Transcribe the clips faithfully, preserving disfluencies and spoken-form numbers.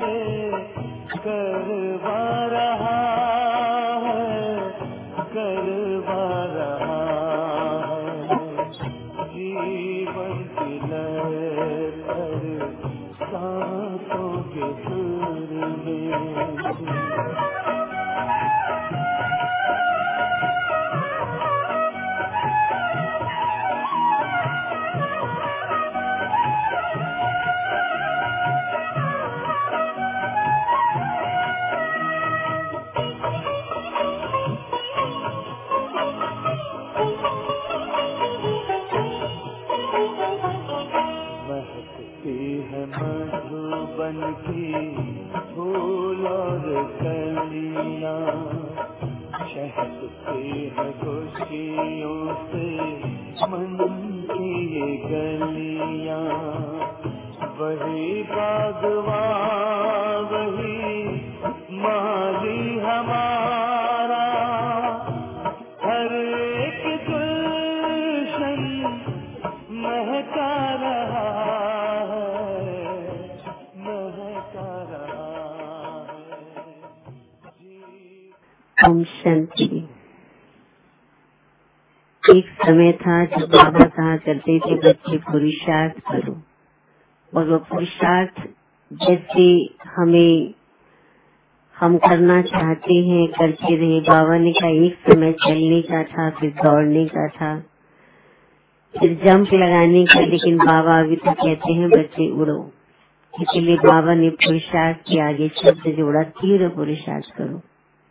करवा रहा है, करवा रहा है जीवन की लहर सांसों के सुर में। मधुबन की फूल और कलियां, शहदती है खुशियों से मन की ये गलियां। वही बागवान वही माली हमारा, हर एक गुलशन महका रहा है। ओम शांति। एक समय था जब बाबा कहा करते थे बच्चे पुरुषार्थ करो, और वो पुरुषार्थ जैसे हमें हम करना चाहते हैं करते रहे। बाबा ने कहा एक समय चलने का था, फिर दौड़ने का था, फिर जंप लगाने का, लेकिन बाबा अभी तो कहते हैं बच्चे उड़ो। इसलिए बाबा ने पुरुषार्थ के आगे शब्द जोड़ा, तीव्र पुरुषार्थ करो।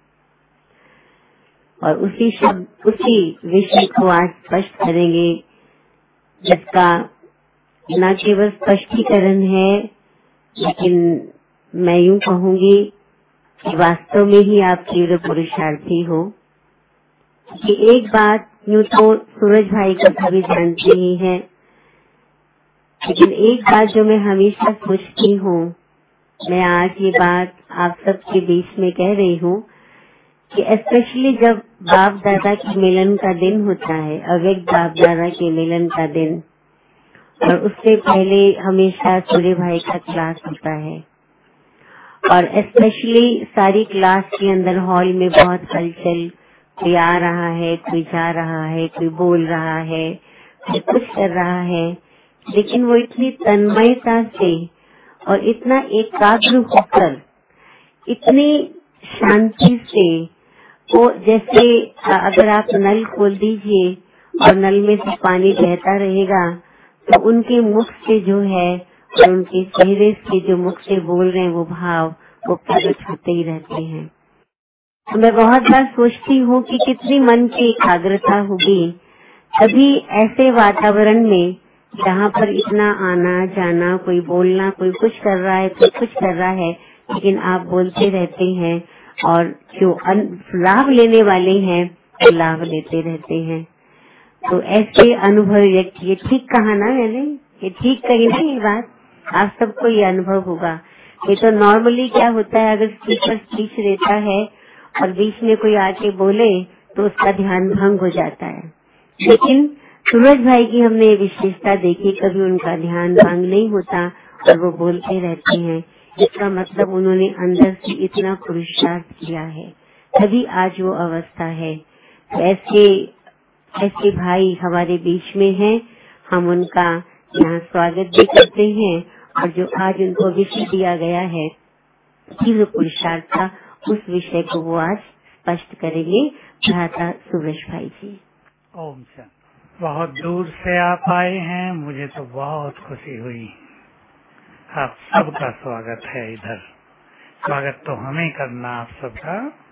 और उसी शब्द उसी विषय को आज स्पष्ट करेंगे, जिसका न केवल स्पष्टीकरण है, लेकिन मैं यूं कहूंगी कि वास्तव में ही आप तीव्र पुरुषार्थी हो। कि एक बात यूं तो सूरज भाई को सभी जानते ही हैं, लेकिन एक बात जो मैं हमेशा सोचती हूँ, मैं आज ये बात आप सबके बीच में कह रही हूँ कि स्पेशली जब बाप दादा के मिलन का दिन होता है, अव्यक्त बाप दादा के मिलन का दिन, और उससे पहले हमेशा सूर्य भाई का क्लास होता है, और स्पेशली सारी क्लास के अंदर हॉल में बहुत हलचल, कोई आ रहा है, कोई जा रहा है, कोई बोल रहा है, कोई कुछ कर रहा है, लेकिन वो इतनी तन्मयता से और इतना एकाग्र होकर, इतनी शांति से, वो जैसे अगर आप नल खोल दीजिए और नल में से पानी बहता रहेगा, तो उनके मुख से जो है और उनके चेहरे से जो मुख से बोल रहे हैं वो भाव वो प्रकट होते ही रहते हैं। तो मैं बहुत बार सोचती हूँ कि कितनी मन की एकाग्रता होगी तभी ऐसे वातावरण में जहाँ पर इतना आना जाना, कोई बोलना, कोई कुछ कर रहा है, कोई कुछ कर रहा है, लेकिन आप बोलते रहते हैं और जो लाभ लेने वाले हैं वो लाभ लेते रहते हैं। तो ऐसे अनुभव व्यक्ति, ये ठीक कहा ना मैंने, ये ठीक कही ना ये बात, आप सबको ये अनुभव होगा। ये तो नॉर्मली क्या होता है, अगर स्पीकर स्पीच देता है और बीच में कोई आके बोले तो उसका ध्यान भंग हो जाता है, लेकिन सूरज भाई की हमने विशेषता देखी, कभी उनका ध्यान भंग नहीं होता और वो बोलते रहते हैं। इसका मतलब उन्होंने अंदर से इतना पुरुषार्थ किया है, तभी आज वो अवस्था है। तो ऐसे ऐसे भाई हमारे बीच में हैं, हम उनका यहाँ स्वागत भी करते हैं, और जो आज उनको विषय दिया गया है तीव्र पुरुषार्थ का, उस विषय को वो आज स्पष्ट करेंगे भ्राता सूरज भाई जी। ओम शांति। बहुत दूर से आप आए हैं, मुझे तो बहुत खुशी हुई। आप सबका स्वागत है इधर, स्वागत तो हमें करना आप सबका।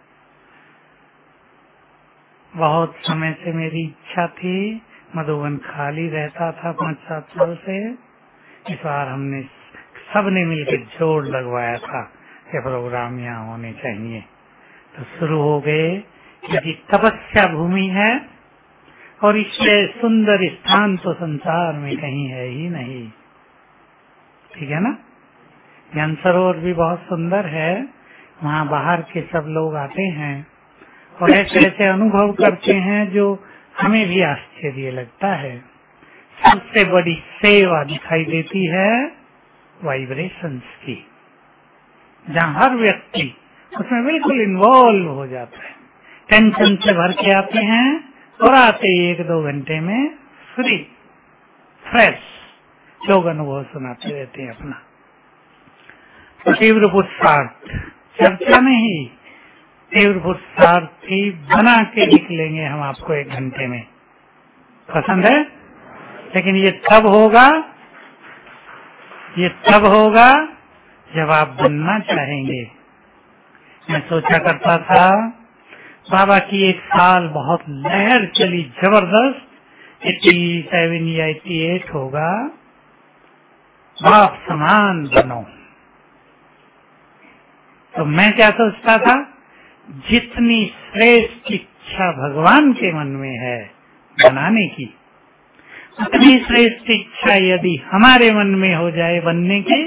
बहुत समय से मेरी इच्छा थी, मधुबन खाली रहता था पाँच सात साल से, इस बार हमने सबने मिलकर जोर लगवाया था कि प्रोग्राम यहाँ होने चाहिए, तो शुरू हो गए। क्योंकि तपस्या भूमि है और इससे सुंदर स्थान तो संसार में कहीं है ही नहीं, ठीक है ना। ज्ञान सरोवर भी बहुत सुंदर है, वहाँ बाहर के सब लोग आते हैं और ऐसे ऐसे अनुभव करते हैं जो हमें भी आश्चर्य लगता है। सबसे बड़ी सेवा दिखाई देती है वाइब्रेशंस की, जहाँ हर व्यक्ति उसमें बिल्कुल इन्वॉल्व हो जाता है। टेंशन से भर के आते हैं और आते ही एक दो घंटे में फ्री फ्रेश लोग अनुभव सुनाते रहते हैं अपना। तो तीव्र पुरुषार्थ चर्चा नहीं, तीव्र पुरुषार्थ ही बना के निकलेंगे हम आपको एक घंटे में। पसंद है? लेकिन ये तब होगा, ये तब होगा जब आप बनना चाहेंगे। मैं सोचा करता था बाबा की एक साल बहुत लहर चली जबरदस्त, एटी सेवन या एटी एट होगा, बाप समान बनो। तो मैं क्या सोचता था, जितनी श्रेष्ठ इच्छा भगवान के मन में है बनाने की, उतनी श्रेष्ठ इच्छा यदि हमारे मन में हो जाए बनने की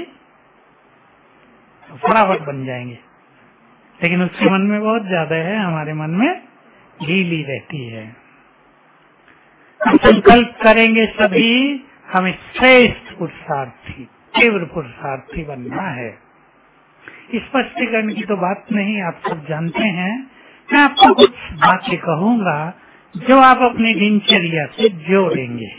तो फटाफट बन जाएंगे। लेकिन उसके मन में बहुत ज्यादा है, हमारे मन में ढीली रहती है। संकल्प करेंगे सभी हमें श्रेष्ठ पुरुषार्थी, तीव्र पुरुषार्थी बनना है। स्पष्टीकरण की तो बात नहीं, आप सब जानते हैं। मैं आपको कुछ बातें कहूंगा जो आप अपनी दिनचर्या से जोड़ेंगे।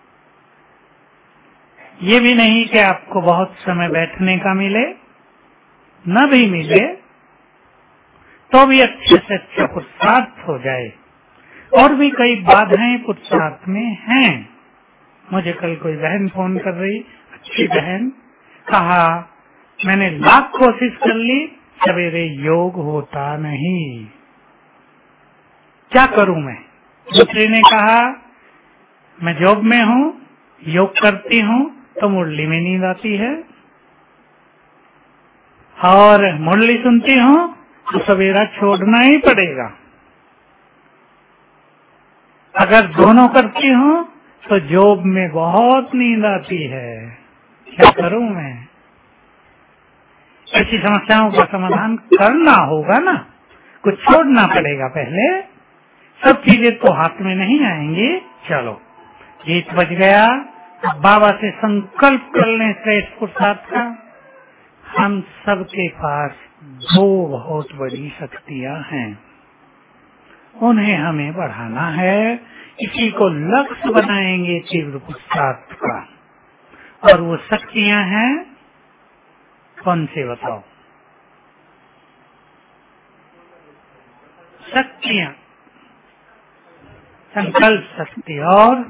ये भी नहीं कि आपको बहुत समय बैठने का मिले, न भी मिले तो भी अच्छे से अच्छा पुरुषार्थ हो जाए। और भी कई बाधाएं पुरुषार्थ में हैं। मुझे कल कोई बहन फोन कर रही, अच्छी बहन, कहा मैंने लाख कोशिश कर ली, सवेरे योग होता नहीं, क्या करूं मैं। दूसरी ने कहा मैं जॉब में हूं, योग करती हूं तो मुरली में नींद आती है, और मुरली सुनती हूं तो सवेरा छोड़ना ही पड़ेगा। अगर दोनों करती हूं तो जॉब में बहुत नींद आती है, क्या करूं मैं। ऐसी समस्याओं का समाधान करना होगा ना, कुछ छोड़ना पड़ेगा पहले। सब चीजें तो हाथ में नहीं आएंगी। चलो गीत बज गया, बाबा से संकल्प कर लें श्रेष्ठ पुरुषार्थ का। हम सबके पास दो बहुत बड़ी शक्तियां हैं, उन्हें हमें बढ़ाना है। इसी को लक्ष्य बनाएंगे तीव्र पुरुषार्थ का। और वो शक्तियां हैं कौन से बताओ? शक्तियां, संकल्प शक्ति और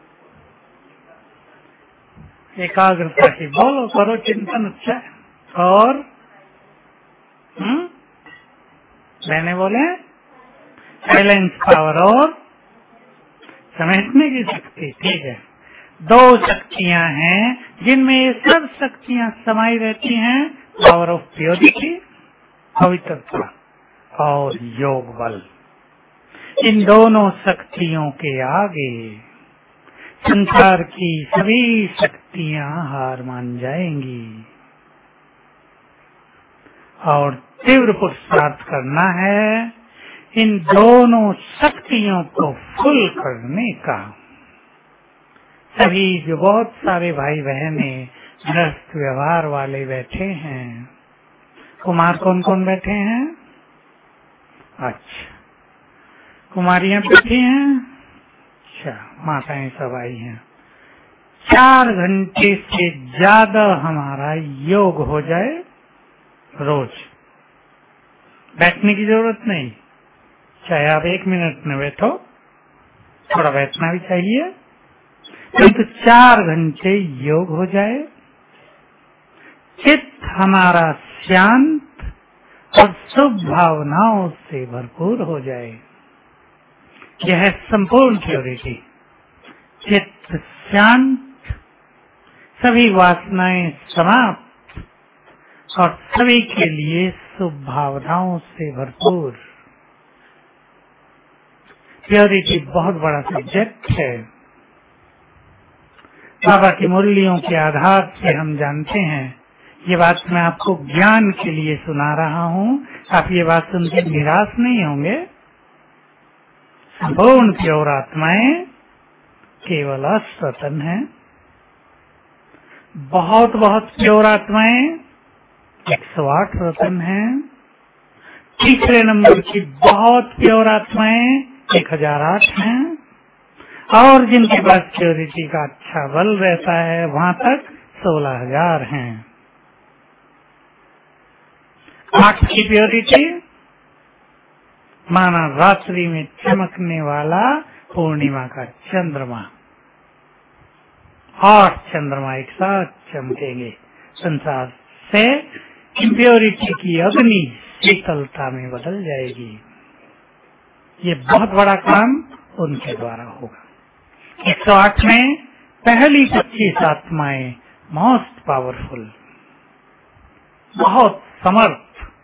एकाग्रता की। बोलो, करो चिंतन। अच्छा, और हम्म मैंने बोले साइलेंस पावर और समेटने की शक्ति। ठीक है, दो शक्तियां हैं जिनमें ये सब शक्तियां समाई रहती हैं। पावर ऑफ प्योरिटी, पवित्रता, और योग बल। इन दोनों शक्तियों के आगे संसार की सभी शक्तियां हार मान जाएंगी। और तीव्र पुरुषार्थ करना है इन दोनों शक्तियों को फुल करने का। सभी जो बहुत सारे भाई बहने गृहस्थ व्यवहार वाले बैठे हैं, कुमार कौन कौन बैठे हैं? अच्छा, कुमारियां बैठी हैं। अच्छा, माताएं सब आई हैं। चार घंटे से ज्यादा हमारा योग हो जाए रोज, बैठने की जरूरत नहीं। चाहे आप एक मिनट में बैठो, थोड़ा बैठना भी चाहिए, किंतु तो चार घंटे योग हो जाए, चित्त हमारा शांत और शुभ भावनाओं से भरपूर हो जाए। यह है संपूर्ण प्योरिटी। चित्त शांत, सभी वासनाएं समाप्त, और सभी के लिए शुभ भावनाओं से भरपूर। प्योरिटी बहुत बड़ा सब्जेक्ट है। बाबा की मुरलियों के आधार से हम जानते हैं, ये बात मैं आपको ज्ञान के लिए सुना रहा हूँ। आप ये बात सुन के निराश नहीं होंगे। संपूर्ण प्योर आत्माएं केवल असतन है। बहुत बहुत प्योर आत्माएं एक सौ आठ रतन है। तीसरे नंबर की बहुत प्योर आत्माएं एक हजार आठ हैं, और जिनके पास प्योरिटी का अच्छा बल रहता है वहां तक सोलह हजार हैं। आठ की प्योरिटी माना रात्रि में चमकने वाला पूर्णिमा का चंद्रमा। आठ चंद्रमा एक साथ चमकेंगे, संसार से इम्प्योरिटी की अग्नि शीतलता में बदल जाएगी। ये बहुत बड़ा काम उनके द्वारा होगा। एक सौ आठ में पहली पच्चीस आत्माएं मोस्ट पावरफुल, बहुत समर्थ।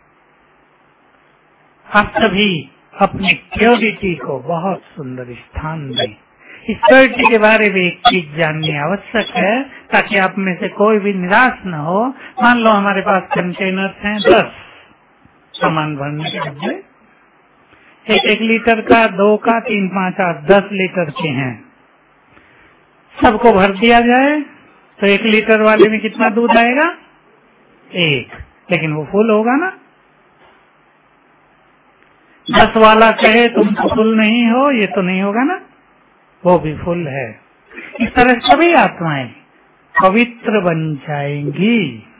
आप सभी अपनी प्योरिटी को बहुत सुंदर स्थान दें। इस प्योरिटी के बारे में एक चीज जाननी आवश्यक है ताकि आप में से कोई भी निराश न हो। मान लो हमारे पास कंटेनर्स हैं दस सामान भरने के डब्बे, एक एक लीटर का, दो का, तीन, पाँच, आठ, दस लीटर के हैं। सबको भर दिया जाए तो एक लीटर वाले में कितना दूध आएगा? एक, लेकिन वो फुल होगा ना। दस वाला कहे तुम तो फुल नहीं हो, ये तो नहीं होगा ना, वो भी फुल है। इस तरह सभी आत्माएं पवित्र बन जाएंगी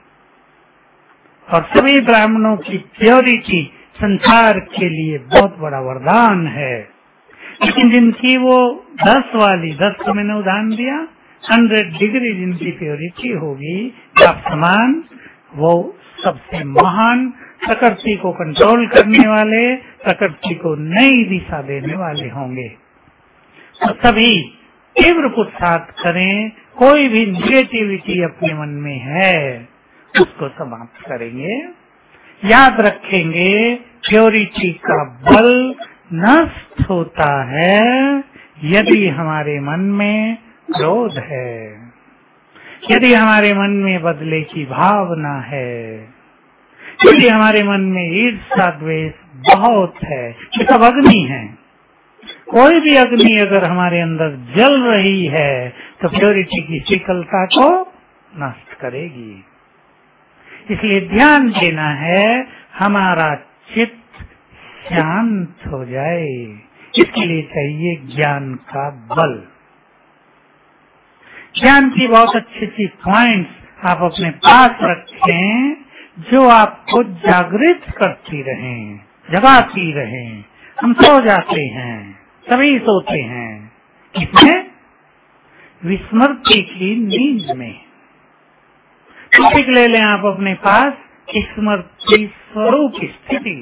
और सभी ब्राह्मणों की प्योरिटी संसार के लिए बहुत बड़ा वरदान है। लेकिन जिनकी वो दस वाली, दस को मैंने उदाहरण दिया, हंड्रेड डिग्री जिनकी प्योरिटी होगी आप समान, वो सबसे महान, प्रकृति को कंट्रोल करने वाले, प्रकृति को नई दिशा देने वाले होंगे। तो सभी तीव्र पुरुषार्थ करें, कोई भी निगेटिविटी अपने मन में है उसको समाप्त करेंगे। याद रखेंगे प्योरिटी का बल नष्ट होता है यदि हमारे मन में क्रोध है, यदि हमारे मन में बदले की भावना है, यदि हमारे मन में ईर्ष्या द्वेष बहुत है। ये सब अग्नि है। कोई भी अग्नि अगर हमारे अंदर जल रही है तो प्योरिटी की शीतलता को नष्ट करेगी। इसलिए ध्यान देना है हमारा चित्त शांत हो जाए। इसके लिए चाहिए ज्ञान का बल। ज्ञान की बहुत अच्छी अच्छी पॉइंट्स आप अपने पास रखें जो आपको जागृत करती रहें, जगाती रहें। हम सो जाते हैं, सभी सोते हैं, इसमें विस्मृति की नींद में। टॉपिक ले लें आप अपने पास, स्मृति स्वरूप स्थिति।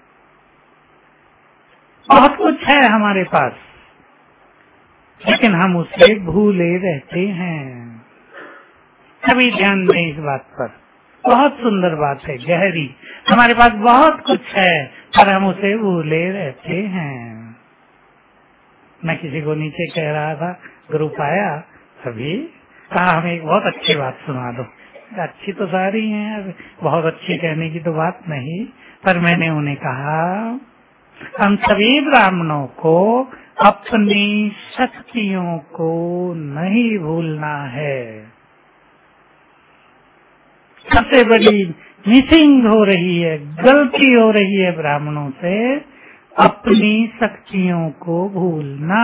बहुत कुछ है हमारे पास लेकिन हम उसे भूले रहते हैं। सभी ध्यान दें इस बात पर, बहुत सुंदर बात है, गहरी। हमारे पास बहुत कुछ है पर हम उसे भूले रहते हैं। मैं किसी को नीचे कह रहा था, ग्रुप आया अभी, कहा हमें एक बहुत अच्छी बात सुना दो। अच्छी तो सारी है, बहुत अच्छी कहने की तो बात नहीं, पर मैंने उन्हें कहा हम सभी ब्राह्मणों को अपनी शक्तियों को नहीं भूलना है। सबसे बड़ी मिसिंग हो रही है, गलती हो रही है ब्राह्मणों से, अपनी शक्तियों को भूलना।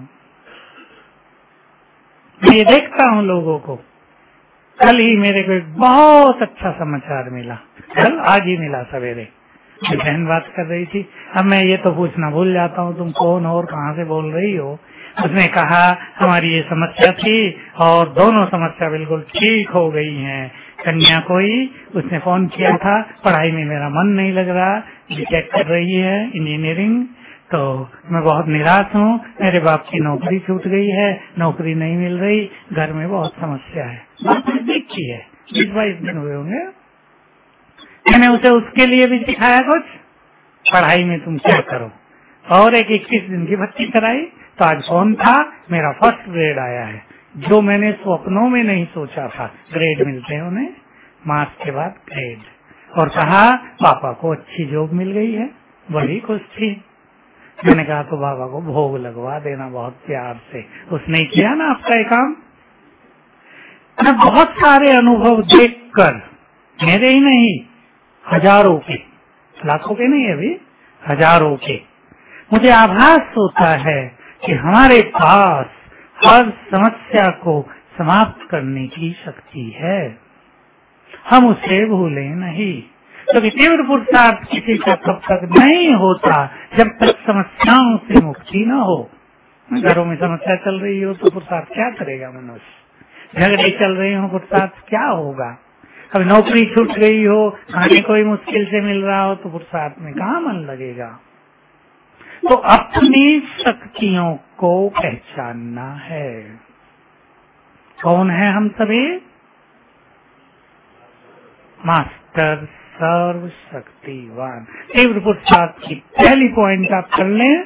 मैं देखता हूँ लोगों को। कल ही मेरे को एक बहुत अच्छा समाचार मिला, कल आज ही मिला सवेरे। बहन बात कर रही थी, अब मैं ये तो पूछना भूल जाता हूँ तुम कौन हो और कहाँ से बोल रही हो। उसने कहा हमारी ये समस्या थी और दोनों समस्या बिल्कुल ठीक हो गई हैं। कन्या को ही उसने फोन किया था, पढ़ाई में मेरा मन नहीं लग रहा, बीटेक कर रही है इंजीनियरिंग, तो मैं बहुत निराश हूँ, मेरे बाप की नौकरी छूट गई है, नौकरी नहीं मिल रही, घर में बहुत समस्या है। बात देखी है, बीस बाईस दिन हुए होंगे। मैंने उसे उसके लिए भी सिखाया कुछ, पढ़ाई में तुम क्या करो, और एक इक्कीस दिन की भर्ती कराई। तो आज फोन था, मेरा फर्स्ट ग्रेड आया है, जो मैंने स्वप्नों में नहीं सोचा था ग्रेड मिलते हैं उन्हें, मार्च के बाद ग्रेड। और कहा पापा को अच्छी जॉब मिल गई है, बड़ी खुश थी। मैंने कहा तो बाबा को भोग लगवा देना बहुत प्यार से। उसने किया ना आपका ये काम। मैं बहुत सारे अनुभव देखकर, मेरे ही नहीं, हजारों के, लाखों के नहीं, अभी हजारों के। मुझे आभास होता है कि हमारे पास हर समस्या को समाप्त करने की शक्ति है, हम उसे भूले नहीं। क्योंकि तो तीव्र पुरुषार्थ किसी का तब तक नहीं होता जब तक समस्याओं से मुक्ति न हो। घरों में समस्या चल रही हो तो पुरुषार्थ क्या करेगा मनुष्य? झगड़े चल रहे हो पुरुषार्थ क्या होगा? अब नौकरी छूट गई हो, खाने कोई मुश्किल से मिल रहा हो तो पुरुषार्थ में कहाँ मन लगेगा? तो अपनी शक्तियों को पहचानना है। कौन है हम सभी? मास्टर सर्वशक्तिवान। तीव्र पुरुषार्थ की पहली पॉइंट आप कर लें,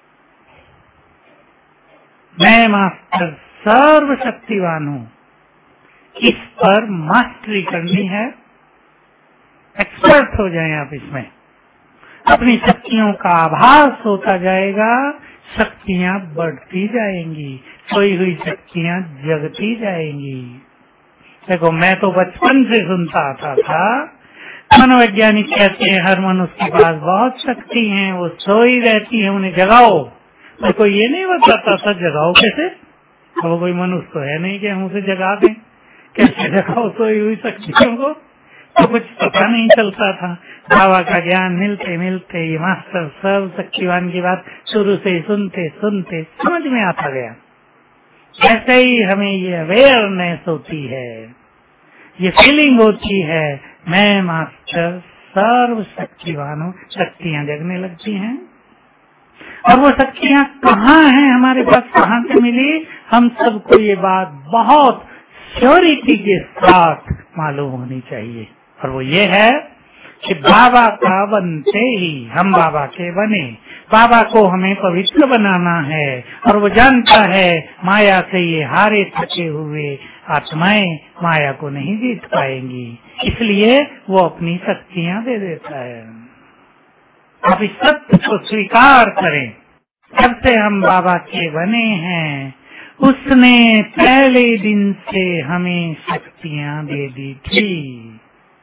मैं मास्टर सर्वशक्तिवान हूँ। इस पर मास्टरी करनी है, एक्सपर्ट हो जाएं आप इसमें। अपनी शक्तियों का आभास होता जाएगा, शक्तियाँ बढ़ती जाएंगी, सोई हुई शक्तियाँ जगती जाएंगी। देखो, मैं तो बचपन से सुनता आता था, मनोवैज्ञानिक कहते हैं हर मनुष्य के पास बहुत शक्ति है, वो सोई रहती है, उन्हें जगाओ। तो कोई ये नहीं बताता था जगाओ कैसे, वो कोई मनुष्य तो है नहीं कि हम उसे जगा दें, कैसे जगाओ सोई हुई शक्तियों को, तो कुछ पता नहीं चलता था। बाबा का ज्ञान मिलते मिलते ये मास्टर सर्व शक्तिवान की बात शुरू से सुनते सुनते समझ में आता गया। ऐसे ही हमें ये अवेयरनेस होती है, ये फीलिंग होती है, मैं मास्टर सर्व शक्तिवान हूँ, शक्तियाँ जगने लगती हैं। और वो शक्तियाँ कहाँ हैं हमारे पास, कहाँ से मिली? हम सबको ये बात बहुत श्योरिटी के साथ मालूम होनी चाहिए, और वो ये है कि बाबा का बनते ही हम बाबा के बने। बाबा को हमें पवित्र बनाना है, और वो जानता है माया से ये हारे थके हुए आत्माएं माया को नहीं जीत पाएंगी, इसलिए वो अपनी शक्तियाँ दे देता है। आप इस सत्य को स्वीकार करें, जब से हम बाबा के बने हैं उसने पहले दिन से हमें शक्तियाँ दे दी थी।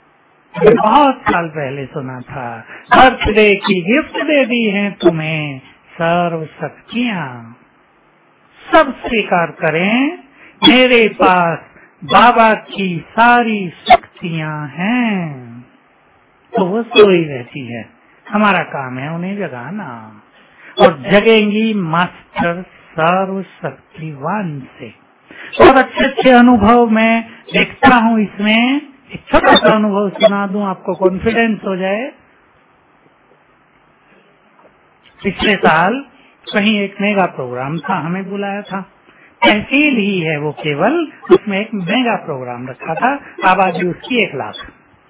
बहुत साल पहले सुना था, बर्थडे की गिफ्ट दे दी है तुम्हें सर्व शक्तियाँ। सब स्वीकार करें, मेरे पास बाबा की सारी शक्तियाँ हैं, तो वो सोई रहती है। हमारा काम है उन्हें जगाना, और जगेंगी मास्टर सर्व शक्तिवान से। बहुत अच्छे अच्छे अनुभव मैं देखता हूँ इसमें। एक छोटा सा अनुभव सुना दूं आपको, कॉन्फिडेंस हो जाए। पिछले साल कहीं एक मेगा प्रोग्राम था, हमें बुलाया था, तहसील ही है वो केवल, उसमें एक मेगा प्रोग्राम रखा था, आबादी उसकी एक लाख,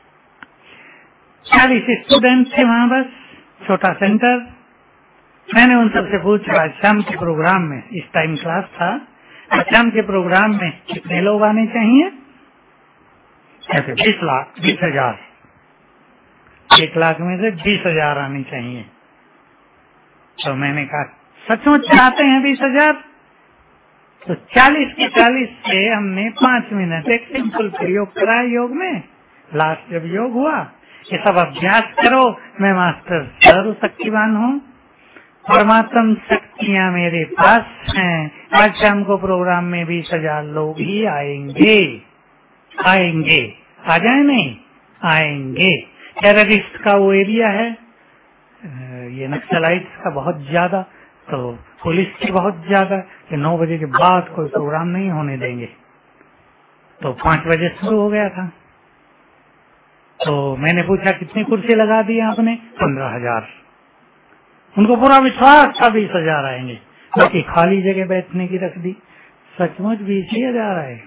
चालीस स्टूडेंट थे वहाँ, बस छोटा सेंटर। मैंने उन सबसे पूछा शाम के प्रोग्राम में, इस टाइम क्लास था, शाम के प्रोग्राम में कितने लोग आने चाहिए? ऐसे बीस लाख बीस हजार एक लाख में से बीस हजार आनी चाहिए। तो मैंने कहा सचमुच चाहते हैं बीस हजार? तो चालीस के चालीस से हमने पांच मिनट एक सिंपल प्रयोग करा योग में। लास्ट जब योग हुआ, ये सब अभ्यास करो, मैं मास्टर सर्व शक्तिवान हूँ, परमात्म शक्तियाँ मेरे पास हैं। आज शाम को प्रोग्राम में बीस हजार लोग ही आएंगे, आएंगे, आ जाए नहीं आएंगे। टेररिस्ट का वो एरिया है, ये नक्सलाइट्स का बहुत ज्यादा, तो पुलिस की बहुत ज्यादा, कि नौ बजे के बाद कोई प्रोग्राम नहीं होने देंगे। तो पांच बजे शुरू हो गया था। तो मैंने पूछा कितनी कुर्सी लगा दी आपने? पंद्रह हजार। उनको पूरा विश्वास था बीस हजार आएंगे, बाकी खाली जगह बैठने की रख दी। सचमुच बीस ही हजार आए।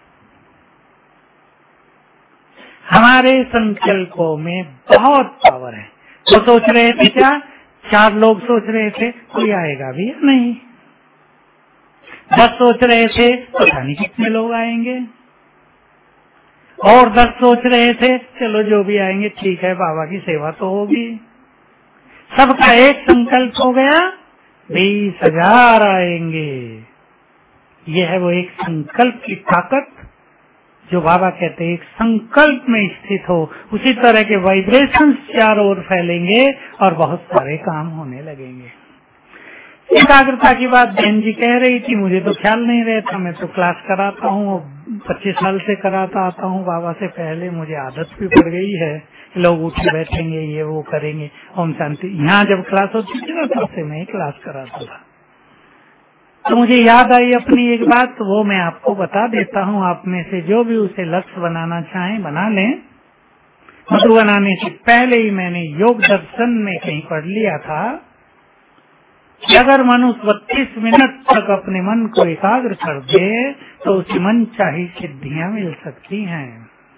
हमारे संकल्पों में बहुत पावर है। वो सोच रहे थे क्या, चार लोग सोच रहे थे कोई आएगा भी या नहीं, दस सोच रहे थे पता नहीं कितने लोग आएंगे, और दस सोच रहे थे चलो जो भी आएंगे ठीक है, बाबा की सेवा तो होगी। सबका एक संकल्प हो गया, बीस हजार आएंगे। यह है वो एक संकल्प की ताकत जो बाबा कहते हैं एक संकल्प में स्थित हो, उसी तरह के वाइब्रेशंस चारों ओर फैलेंगे और बहुत सारे काम होने लगेंगे। एकाग्रता की बात बहन जी कह रही थी, मुझे तो ख्याल नहीं रहता। मैं तो क्लास कराता हूँ, पच्चीस साल से कराता आता हूँ बाबा से पहले। मुझे आदत भी पड़ गई है, लोग उठे बैठेंगे, ये वो करेंगे, ओम शांति। यहाँ जब क्लास होती थी ना, तब से मैं ही क्लास कराता था। तो मुझे याद आई अपनी एक बात, तो वो मैं आपको बता देता हूँ। आप में से जो भी उसे लक्ष्य बनाना चाहें बना लें। मधु बनाने से पहले ही मैंने योग दर्शन में कहीं पढ़ लिया था कि अगर मनुष्य बत्तीस मिनट तक अपने मन को एकाग्र कर दे तो उसे मन चाही सिद्धियां मिल सकती हैं।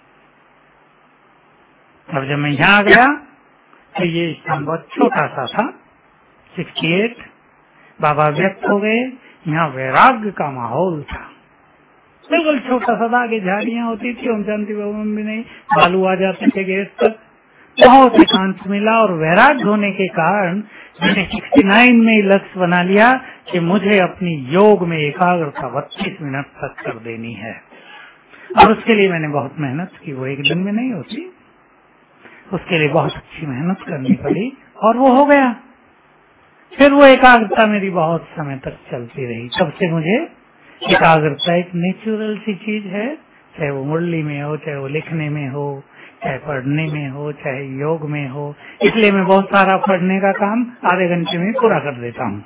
अब जब मैं यहाँ गया तो ये स्थान बहुत छोटा सा था, अड़सठ। बाबा व्यक्त हो गए, यहाँ वैराग्य का माहौल था, बिल्कुल छोटा सा था। आगे झाड़ियां होती थी, ओम शांति भवन भी नहीं, बालू आ जाते थे गेट तक। बहुत एकांत मिला और वैराग्य होने के कारण मैंने उनहत्तर में लक्ष्य बना लिया कि मुझे अपनी योग में एकाग्रता बत्तीस मिनट तक कर देनी है। और उसके लिए मैंने बहुत मेहनत की। वो एक दिन में नहीं होती, उसके लिए बहुत अच्छी मेहनत करनी पड़ी और वो हो गया। फिर वो एकाग्रता मेरी बहुत समय तक चलती रही। तब से मुझे एकाग्रता एक नेचुरल सी चीज है, चाहे वो मुरली में हो, चाहे वो लिखने में हो, चाहे पढ़ने में हो, चाहे योग में हो। इसलिए मैं बहुत सारा पढ़ने का काम आधे घंटे में पूरा कर देता हूँ।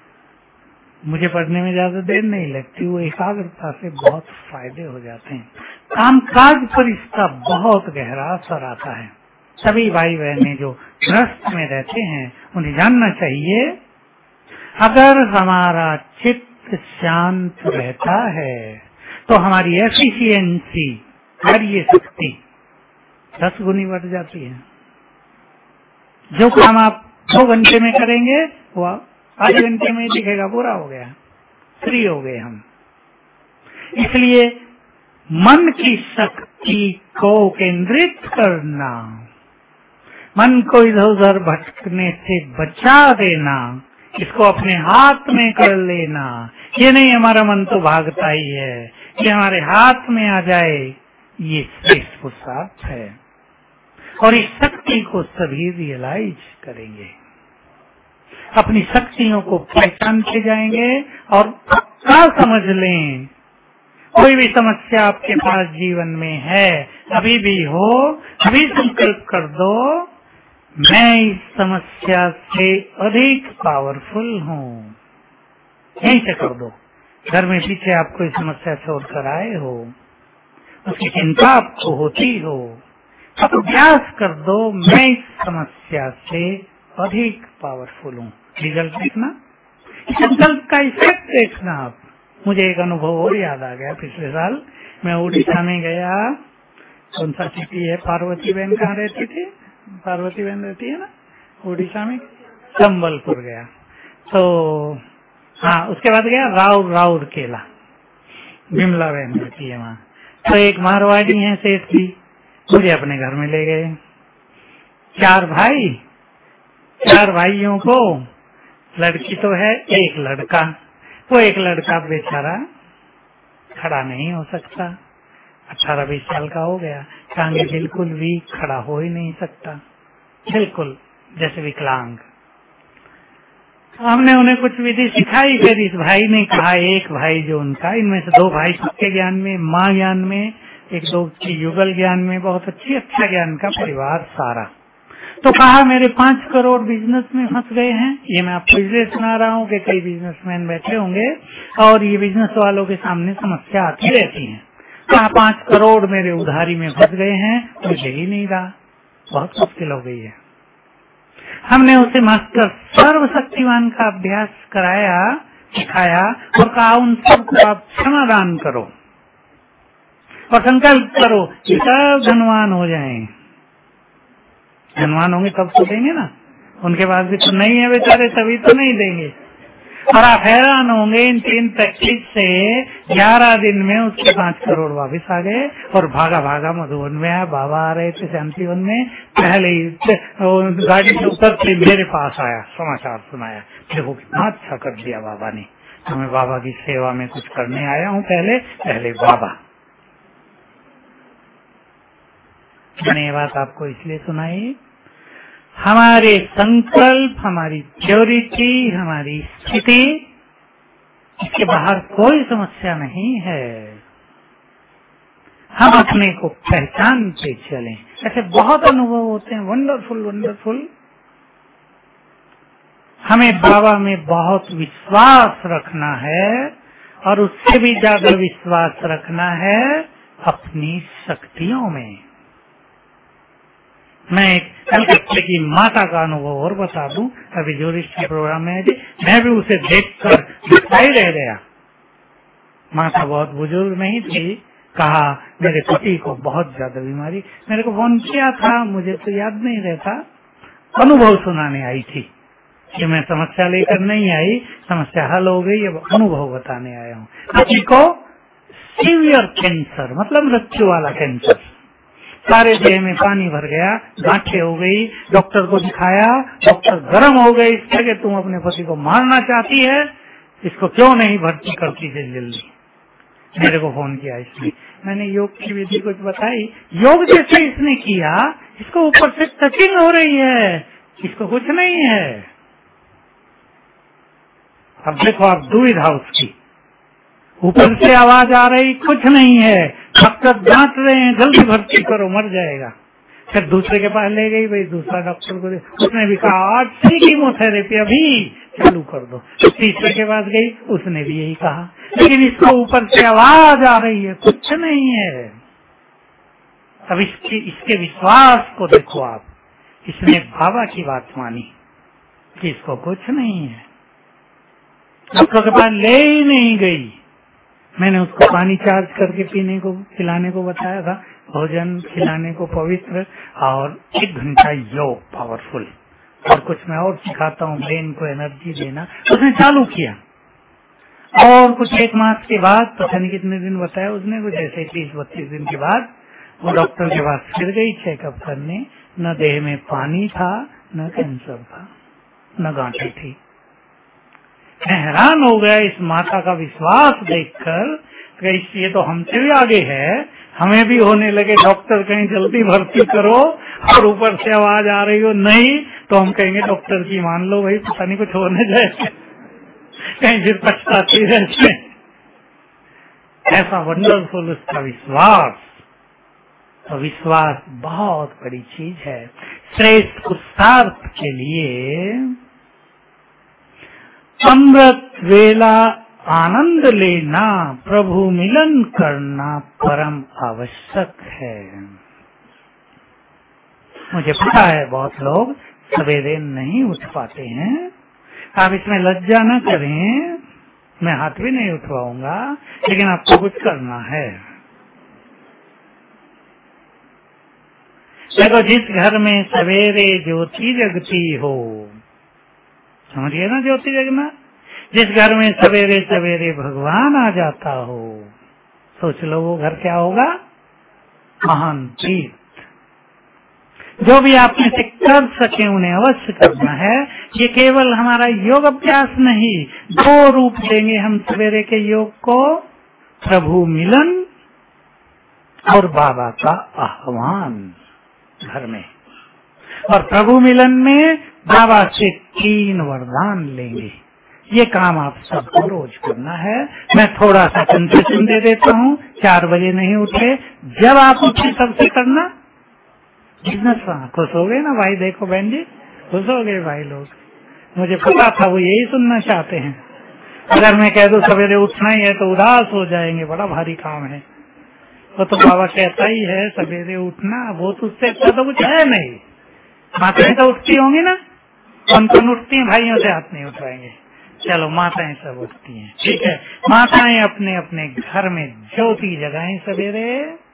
मुझे पढ़ने में ज्यादा देर नहीं लगती। वो एकाग्रता से बहुत फायदे हो जाते हैं। काम काज पर इसका बहुत गहरा असर आता है। सभी भाई बहनें जो ग्रस्त में रहते हैं उन्हें जानना चाहिए, अगर हमारा चित्त शांत रहता है तो हमारी एफिशिएंसी, कार्य शक्ति दस गुनी बढ़ जाती है। जो काम आप दो घंटे में करेंगे वो आधे घंटे में दिखेगा, पूरा हो गया, फ्री हो गए हम। इसलिए मन की शक्ति को केंद्रित करना, मन को इधर उधर भटकने से बचा देना, इसको अपने हाथ में कर लेना। ये नहीं हमारा मन तो भागता ही है, ये हमारे हाथ में आ जाए, ये श्रेष्ठ पुरुषार्थ है। और इस शक्ति को सभी रियलाइज करेंगे, अपनी शक्तियों को पहचानते जाएंगे। और पक्का समझ लें, कोई भी समस्या आपके पास जीवन में है, अभी भी हो, अभी संकल्प कर दो, मैं इस समस्या से अधिक पावरफुल हूँ। यहीं से कर दो। घर में पीछे आप कोई समस्या छोड़कर आए हो, उसकी चिंता आपको होती हो, आप अभ्यास कर दो, मैं इस समस्या से अधिक पावरफुल हूँ। रिजल्ट देखना, संकल्प का इफेक्ट देखना आप। मुझे एक अनुभव और याद आ गया। पिछले साल मैं उड़ीसा में गया। कौन सा सिटी है? पार्वती बहन कहाँ रहती थी? पार्वती बहन रहती है ना उड़ीसा में, संबलपुर गया। तो हाँ, उसके बाद गया राउर राउर केला, बिमला बहन रहती है वहाँ। तो एक मारवाड़ी है सेठ जी, मुझे अपने घर में ले गए। चार भाई, चार भाइयों को लड़की तो है, एक लड़का। वो एक लड़का बेचारा खड़ा नहीं हो सकता, अठारह बीस साल का हो गया, टांगे बिल्कुल भी खड़ा हो ही नहीं सकता, बिल्कुल जैसे विकलांग। हमने उन्हें कुछ विधि सिखाई। फिर इस भाई ने कहा, एक भाई जो उनका, इनमें से दो भाई सबके ज्ञान में, माँ ज्ञान में, एक दो की युगल ज्ञान में, बहुत अच्छी अच्छा ज्ञान का परिवार सारा। तो कहा मेरे पांच करोड़ बिजनेस में फंस गए हैं। ये मैं आपको इसलिए सुना रहा हूँ कि कई बिजनेसमैन बैठे होंगे और ये बिजनेस वालों के सामने समस्या आती रहती है। कहा पांच करोड़ मेरे उधारी में फंस गए हैं, मुझे ही नहीं रहा, बहुत मुश्किल हो गई है। हमने उसे मास्टर सर्वशक्तिमान का अभ्यास कराया, सिखाया और कहा उन सबको आप क्षमा दान करो और संकल्प करो कि सब धनवान हो जाएं। धनवान होंगे तब तो देंगे ना, उनके पास भी तो नहीं है बेचारे, तभी तो नहीं देंगे। और आप हैरान होंगे, इन तीन प्रैक्टिस से ग्यारह दिन में उसके पांच करोड़ वापस आ गए और भागा भागा मधुबन में आया। बाबा आ रहे थे शांतिवन में, पहले ही गाड़ी से उतर के मेरे पास आया, समाचार सुनाया, देखो कितना अच्छा कर दिया बाबा ने, तो मैं बाबा की सेवा में कुछ करने आया हूँ, पहले पहले बाबा। मैंने ये बात आपको इसलिए सुनाई, हमारे संकल्प, हमारी प्योरिटी, हमारी स्थिति, इसके बाहर कोई समस्या नहीं है। हम अपने को पहचानते चलें। ऐसे बहुत अनुभव होते हैं, वंडरफुल वंडरफुल। हमें बाबा में बहुत विश्वास रखना है और उससे भी ज्यादा विश्वास रखना है अपनी शक्तियों में। मैं कलकत्ते की माता का अनुभव और बता दूं, अभी ज्योतिष के प्रोग्राम में थी, मैं भी उसे देखकर दिखाई रह गया। माता बहुत बुजुर्ग नहीं थी, कहा मेरे पति को बहुत ज्यादा बीमारी, मेरे को फोन किया था, मुझे तो याद नहीं रहता, अनुभव सुनाने आई थी कि मैं समस्या लेकर नहीं आई, समस्या हल हो गई, अब अनुभव बताने आया हूँ। पति को सीवियर कैंसर, मतलब मृत्यु वाला कैंसर, सारे देह में पानी भर गया, गांठें हो गई, डॉक्टर को दिखाया, डॉक्टर गर्म हो गए इससे कि तुम अपने पति को मारना चाहती है, इसको क्यों नहीं भर्ती करती जल्दी जल्दी। मेरे को फोन किया इसलिए मैंने योग की विधि कुछ बताई, योग जैसे इसने किया, इसको ऊपर से टचिंग हो रही है, इसको कुछ नहीं है। अब देखो आप दुविधा उसकी, ऊपर से आवाज आ रही, कुछ नहीं है, डॉक्टर डांट रहे हैं जल्दी भर्ती करो मर जाएगा। फिर दूसरे के पास ले गई, भाई दूसरा डॉक्टर को, उसने भी कहा आज से कीमोथेरेपी अभी चालू कर दो। तो तीसरे के पास गई, उसने भी यही कहा, लेकिन इसको ऊपर से आवाज आ रही है, कुछ नहीं है। अब इसके इसके विश्वास को देखो आप, इसने बाबा की बात मानी कि इसको कुछ नहीं है, डॉक्टर के पास ले ही नहीं गई। मैंने उसको पानी चार्ज करके पीने को खिलाने को बताया था, भोजन खिलाने को पवित्र, और एक घंटा योग पावरफुल, और कुछ मैं और सिखाता हूँ ब्रेन को एनर्जी देना, उसने चालू किया। और कुछ एक मास के बाद, पता नहीं कितने दिन बताया उसने, कुछ ऐसे तीस बत्तीस दिन के बाद वो डॉक्टर के पास फिर गई चेकअप करने, न देह में पानी था, न कैंसर था, न गांठें थी। मैं हैरान हो गया इस माता का विश्वास देखकर कि ये तो हमसे भी आगे है, हमें भी होने लगे डॉक्टर कहीं जल्दी भर्ती करो, और ऊपर से आवाज आ रही हो नहीं, तो हम कहेंगे डॉक्टर की मान लो भाई, पता नहीं कुछ होने जाए, कहीं फिर पछताती रहते। ऐसा वंडरफुल उसका विश्वास। तो विश्वास बहुत बड़ी चीज है। श्रेष्ठ पुरुषार्थ के लिए अमृत वेला आनंद लेना, प्रभु मिलन करना परम आवश्यक है। मुझे पता है बहुत लोग सवेरे नहीं उठ पाते हैं, आप इसमें लज्जा न करें, मैं हाथ भी नहीं उठवाऊंगा, लेकिन आपको कुछ करना है। देखो, जिस घर में सवेरे ज्योति जगती हो, समझिए ना ज्योति जगना, जिस घर में सवेरे सवेरे भगवान आ जाता हो, सोच लो वो घर क्या होगा, महान तीर्थ। जो भी आप में से कर सके उन्हें अवश्य करना है। ये केवल हमारा योग अभ्यास नहीं, दो रूप देंगे हम सवेरे के योग को, प्रभु मिलन और बाबा का आह्वान घर में। और प्रभु मिलन में बाबा से तीन वरदान लेंगे। ये काम आप सबको रोज करना है। मैं थोड़ा सा कंसेशन दे देता हूँ, चार बजे नहीं उठे, जब आप उठे तब से करना। बिजनेस खुश हो गए ना भाई, देखो बहन जी खुश हो गए भाई लोग, मुझे पता था वो यही सुनना चाहते हैं। अगर मैं कह दूं सवेरे उठना ही है तो उदास हो जाएंगे, बड़ा भारी काम है। वो तो बाबा कहता ही है सवेरे उठना, वो तो उससे अच्छा तो कुछ है नहीं। माताएं तो उठती होंगी ना, कौन कौन उठती हैं, भाइयों से हाथ नहीं उठाएंगे। चलो माताएं सब उठती हैं, ठीक है। माताएं अपने अपने घर में ज्योति जगाएं सवेरे,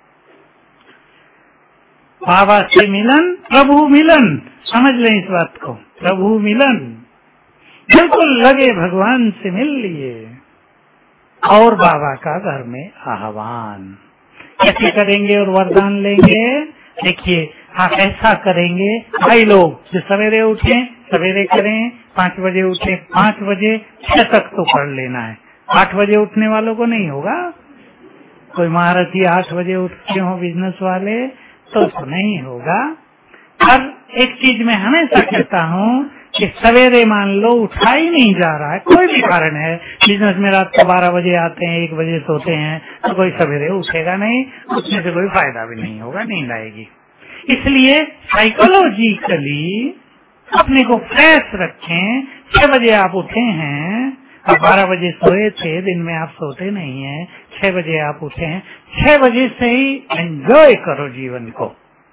बाबा से मिलन, प्रभु मिलन, समझ लें इस बात को, प्रभु मिलन, बिल्कुल लगे भगवान से मिल लिए, और बाबा का घर में आह्वान। कैसे करेंगे और वरदान लेंगे, देखिए आप ऐसा करेंगे, भाई लोग जो सवेरे उठे सवेरे करें, पाँच बजे उठे पाँच बजे, छह तक तो कर लेना है। आठ बजे उठने वालों को नहीं होगा, कोई महारथी आठ बजे उठते हो बिजनेस वाले, तो तो नहीं होगा। पर एक चीज मैं हमेशा कहता हूँ कि सवेरे मान लो उठा ही नहीं जा रहा है, कोई भी कारण है, बिजनेस में रात को बारह बजे आते हैं, एक बजे सोते हैं, तो कोई सवेरे उठेगा नहीं, उठने से कोई फायदा भी नहीं होगा, नींद आएगी। इसलिए साइकोलॉजिकली अपने को फ्रेश रखें। छह बजे आप उठे हैं, आप बारह बजे सोए थे, दिन में आप सोते नहीं हैं, छह बजे आप उठे हैं, छह बजे से ही एंजॉय करो जीवन को।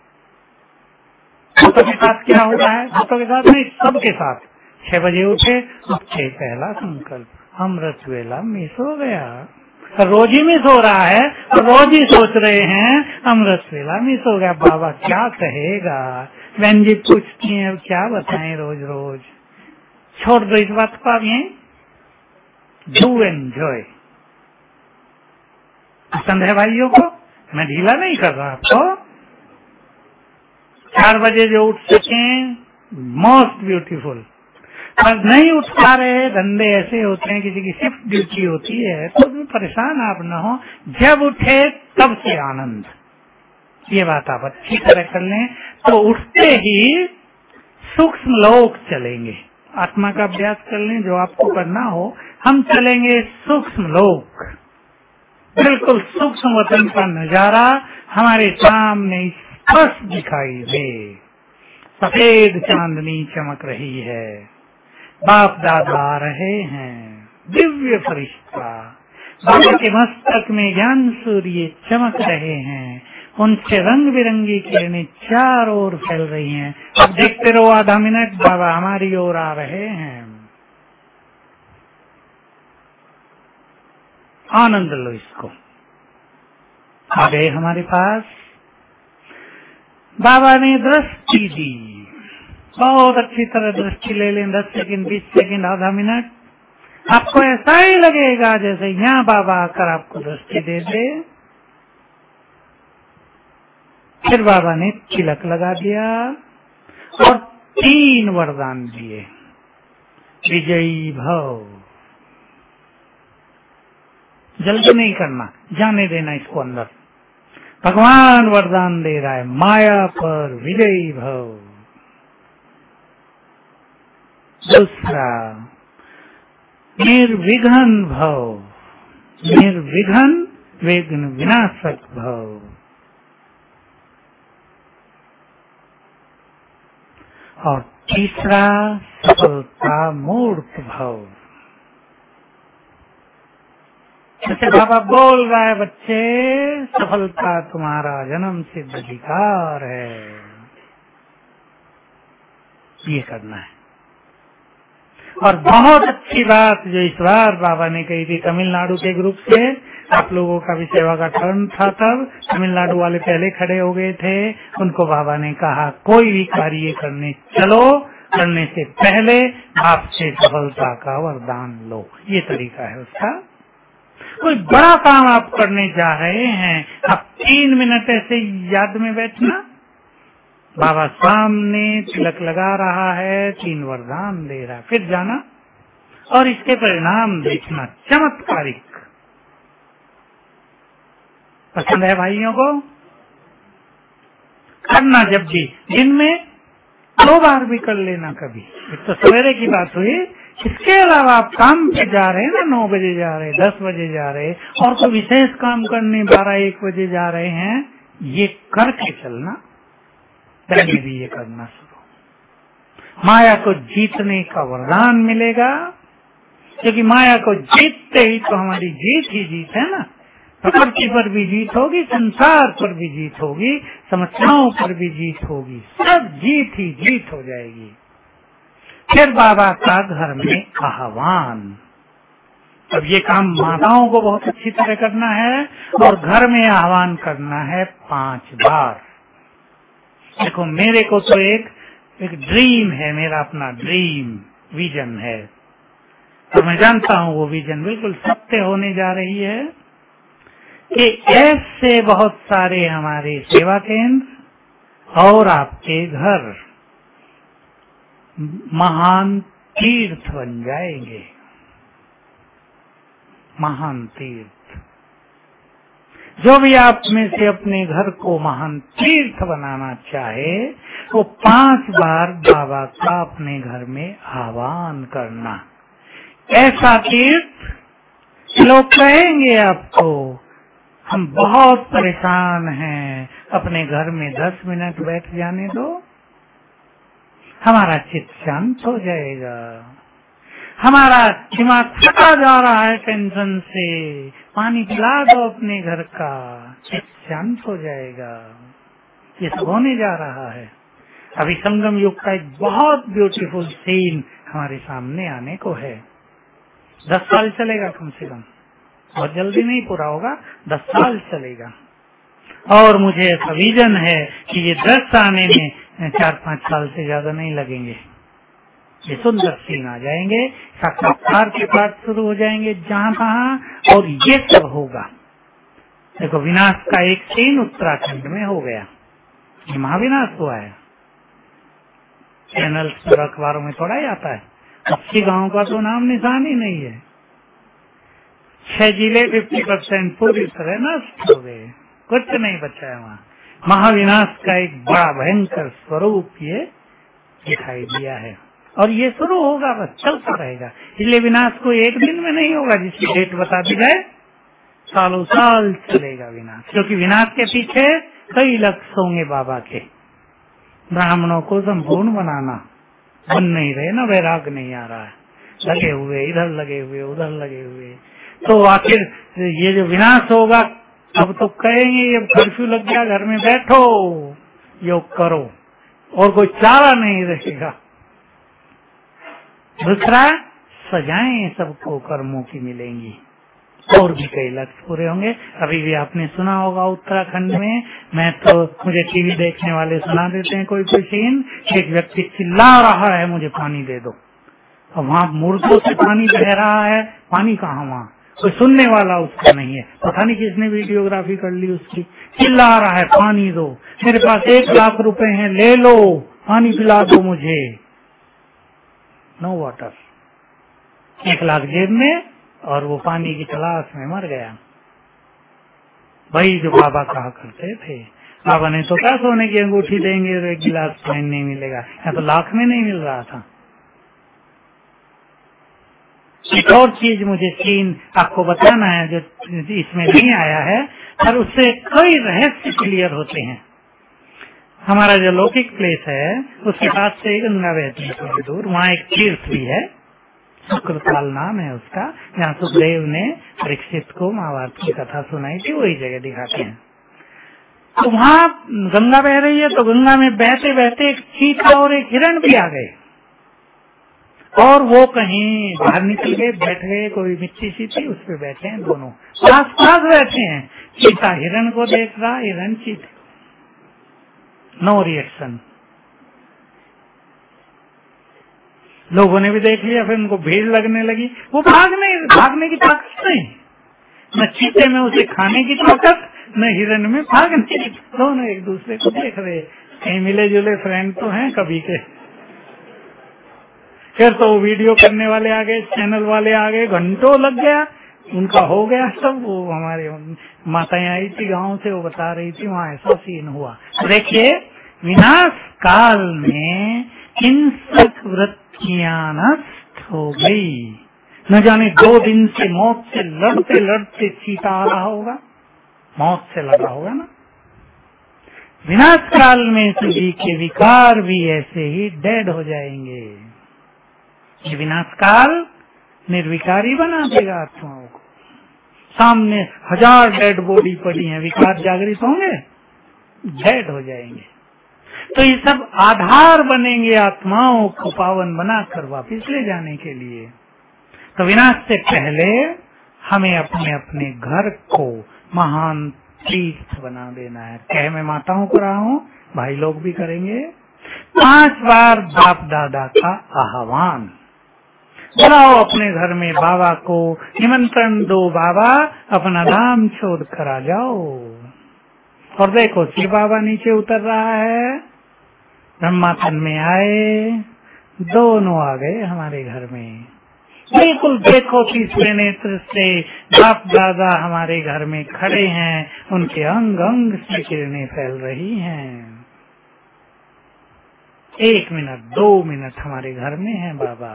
भूतों के साथ क्या हो रहा है? भूतों के साथ नहीं, सबके साथ। छह बजे उठे, उठे पहला संकल्प, अमृत वेला मिस हो गया। रोज ही मिस हो रहा है और रोज ही सोच रहे हैं अमृत वेला मिस हो गया, बाबा क्या कहेगा। बहन जी पूछती हैं, अब क्या बताएं रोज रोज। छोड़ दो इस बात को, आप यहीं डू एंजॉय। पसंद है भाइयों को? मैं ढीला नहीं कर रहा आपको। चार बजे जो उठ सकें, मोस्ट ब्यूटीफुल। पर नहीं उठ पा रहे, धंधे ऐसे होते हैं, किसी की शिफ्ट ड्यूटी होती है, तो भी परेशान आप न हो। जब उठे तब से आनंद, ये बात आप अच्छी तरह कर लें तो उठते ही सूक्ष्म लोक चलेंगे। आत्मा का अभ्यास कर लें, जो आपको करना हो। हम चलेंगे सूक्ष्म लोक, बिल्कुल सूक्ष्म वतन का नजारा हमारे सामने स्पष्ट दिखाई दे। सफेद चांदनी चमक रही है, बाप दादा आ रहे हैं, दिव्य फरिश्ता बाबा के मस्तक में ज्ञान सूर्य चमक रहे हैं, उनसे रंग बिरंगी किरणें चारों ओर फैल रही हैं। अब देखते रहो, आधा मिनट बाबा हमारी ओर आ रहे हैं। आनंद लो इसको। आ गए हमारे पास, बाबा ने दृष्टि दी, बहुत अच्छी तरह दृष्टि ले लें। दस सेकंड, बीस सेकंड, आधा मिनट, आपको ऐसा ही लगेगा जैसे यहाँ बाबा आकर आपको दृष्टि दे दे। फिर बाबा ने तिलक लगा दिया और तीन वरदान दिए। विजयी भव, जल्दी नहीं करना, जाने देना इसको अंदर। भगवान वरदान दे रहा है, माया पर विजयी भव। दूसरा, निर्विघ्न भव, निर्विघ्न विघ्न विनाशक भव। और तीसरा, सफलता मूर्त भव। जैसे बाबा बोल रहा है, बच्चे सफलता तुम्हारा जन्म सिद्ध अधिकार है, ये करना है। और बहुत अच्छी बात जो इस बार बाबा ने कही थी तमिलनाडु के ग्रुप से, आप लोगों का भी सेवा का टर्न था, तब तमिलनाडु वाले पहले खड़े हो गए थे। उनको बाबा ने कहा, कोई भी कार्य करने चलो, करने से पहले बाप से सफलता का वरदान लो। ये तरीका है उसका। कोई बड़ा काम आप करने जा रहे हैं, आप तीन मिनट ऐसे याद में बैठना, बाबा सामने तिलक लगा रहा है, तीन वरदान दे रहा है, फिर जाना और इसके परिणाम देखना, चमत्कारिक। पसंद है भाइयों को? करना जब भी, दिन में दो बार भी कर लेना कभी। एक तो सवेरे की बात हुई, इसके अलावा आप काम पे जा रहे हैं ना, नौ बजे जा रहे हैं, दस बजे जा रहे हैं, और कोई विशेष काम करने बारह एक बजे जा रहे हैं, ये करके चलना, पहले भी ये करना शुरू। माया को जीतने का वरदान मिलेगा, क्योंकि माया को जीतते ही तो हमारी जीत ही जीत है ना। प्रकृति पर भी जीत होगी, संसार पर भी जीत होगी, समस्याओं पर भी जीत होगी, सब जीत ही जीत हो जाएगी। फिर बाबा का घर में आह्वान। अब ये काम माताओं को बहुत अच्छी तरह करना है और घर में आह्वान करना है पांच बार। देखो, मेरे को तो एक एक ड्रीम है, मेरा अपना ड्रीम विजन है, और मैं जानता हूँ वो विजन बिल्कुल सत्य होने जा रही है कि ऐसे बहुत सारे हमारे सेवा केंद्र और आपके घर महान तीर्थ बन जाएंगे। महान तीर्थ जो भी आप में से अपने घर को महान तीर्थ बनाना चाहे वो पांच बार बाबा का अपने घर में आह्वान करना। ऐसा तीर्थ लोग कहेंगे आपको हम बहुत परेशान हैं, अपने घर में दस मिनट बैठ जाने दो, हमारा चित्त शांत हो जाएगा, हमारा दिमाग थका जा रहा है टेंशन से, पानी पिला दो अपने घर का, चित्त शांत हो जाएगा। ये सब होने जा रहा है। अभी संगम युग का एक बहुत ब्यूटीफुल सीन हमारे सामने आने को है। दस साल चलेगा कम से कम, बहुत जल्दी नहीं पूरा होगा, दस साल चलेगा। और मुझे ऐसा विजन है कि ये दस आने में चार पांच साल से ज्यादा नहीं लगेंगे। ये सुंदर सीन आ जाएंगे, साक्षात्कार के पाठ शुरू हो जाएंगे जहाँ तहाँ, और ये सब होगा। देखो विनाश का एक सीन उत्तराखंड में हो गया, ये महाविनाश हुआ है। चैनल पर अखबारों में थोड़ा ही आता है। अस्सी गांव का तो नाम निशान ही नहीं है। छह जिले फिफ्टी परसेंट पूरी तरह नष्ट हो गए, कुछ नहीं बचा है वहाँ। महाविनाश का एक बड़ा भयंकर स्वरूप ये दिखाई दिया है, और ये शुरू होगा, बस चलता रहेगा। इसलिए विनाश को एक दिन में नहीं होगा, जिसकी डेट बता दी जाए सालों साल चलेगा विनाश, क्योंकि विनाश के पीछे कई लक्ष्य होंगे बाबा के। ब्राह्मणों को संपूर्ण बनाना, बन नहीं रहे ना, वैराग नहीं आ रहा है, लगे हुए इधर लगे हुए उधर लगे हुए। तो आखिर ये जो विनाश होगा, अब तो कहेंगे अब कर्फ्यू लग गया, घर में बैठो योग करो, और कोई चारा नहीं रहेगा। दूसरा, सजाएं सबको कर्मों की मिलेंगी, और भी कई लक्ष्य पूरे होंगे। अभी भी आपने सुना होगा उत्तराखंड में, मैं तो मुझे टीवी देखने वाले सुना देते हैं कोई कोई सीन, एक व्यक्ति चिल्ला रहा है मुझे पानी दे दो, और वहाँ मुर्दों से पानी बह रहा है, पानी कहाँ वहाँ, कोई सुनने वाला उसका नहीं है। पता नहीं किसने वीडियोग्राफी कर ली उसकी, चिल्ला रहा है पानी दो, मेरे पास एक लाख रुपए हैं, ले लो, पानी पिला दो मुझे। नो वाटर, एक लाख जेब में, और वो पानी की तलाश में मर गया। वही जो बाबा कहा करते थे, बाबा ने तो क्या सोने की अंगूठी देंगे और एक गिलास पानी नहीं मिलेगा, यहाँ तो लाख में नहीं मिल रहा था। एक और चीज मुझे सीन आपको बताना है जो इसमें नहीं आया है, पर उससे कई रहस्य क्लियर होते हैं। हमारा जो लौकिक प्लेस है उसके पास से गंगा बहती है थोड़ी दूर, वहाँ एक तीर्थ भी है, शुक्रताल नाम है उसका, जहाँ सुखदेव ने परीक्षित को महाभारत की कथा सुनाई थी, वही जगह दिखाते हैं। तो वहाँ गंगा बह रही है, तो गंगा में बहते बहते एक चीता और एक हिरण भी आ गए, और वो कहीं बाहर निकल गए, बैठ गए, कोई मिट्टी सी थी उस पे बैठे हैं, दोनों पास पास बैठे हैं। चीता हिरण को देख रहा, हिरण चीते, नो रिएक्शन। लोगों ने भी देख लिया, फिर उनको भीड़ लगने लगी। वो भागने भागने की ताकत नहीं, न चीते में उसे खाने की ताकत, न हिरण में भागने की। दोनों एक दूसरे को देख रहे, कहीं मिले जुले फ्रेंड तो हैं कभी के। फिर तो वीडियो करने वाले आ गए, चैनल वाले आ गए, घंटों लग गया, उनका हो गया सब। वो हमारे माताएं आई थी गांव से, वो बता रही थी वहाँ ऐसा सीन हुआ। देखिए विनाश काल में हिंसक वृत्तियां नष्ट हो गई। न जाने दो दिन से मौत से लड़ते लड़ते चीता आ रहा होगा, मौत से लड़ा होगा ना। विनाश काल में सभी के विकार भी ऐसे ही डेड हो जाएंगे। ये विनाश काल निर्विकारी बना देगा आत्माओं को। सामने हजार डेड बॉडी पड़ी है, विकार जागृत होंगे, डेड हो जाएंगे। तो ये सब आधार बनेंगे आत्माओं को पावन बनाकर वापिस ले जाने के लिए। तो विनाश से पहले हमें अपने अपने घर को महान तीर्थ बना देना है। कह मैं माताओं को रहा हूँ, भाई लोग भी करेंगे। पांच बार बाप दादा का आह्वान, बुलाओ अपने घर में बाबा को, निमंत्रण दो, बाबा अपना नाम छोड़ कर आ जाओ। और देखो शिव बाबा नीचे उतर रहा है, ब्रह्मा तन में आए, दोनों आ गए हमारे घर में। बिल्कुल देखो तीसरे नेत्र से बाप दादा हमारे घर में खड़े हैं, उनके अंग अंग से किरणें फैल रही हैं। एक मिनट दो मिनट हमारे घर में है बाबा।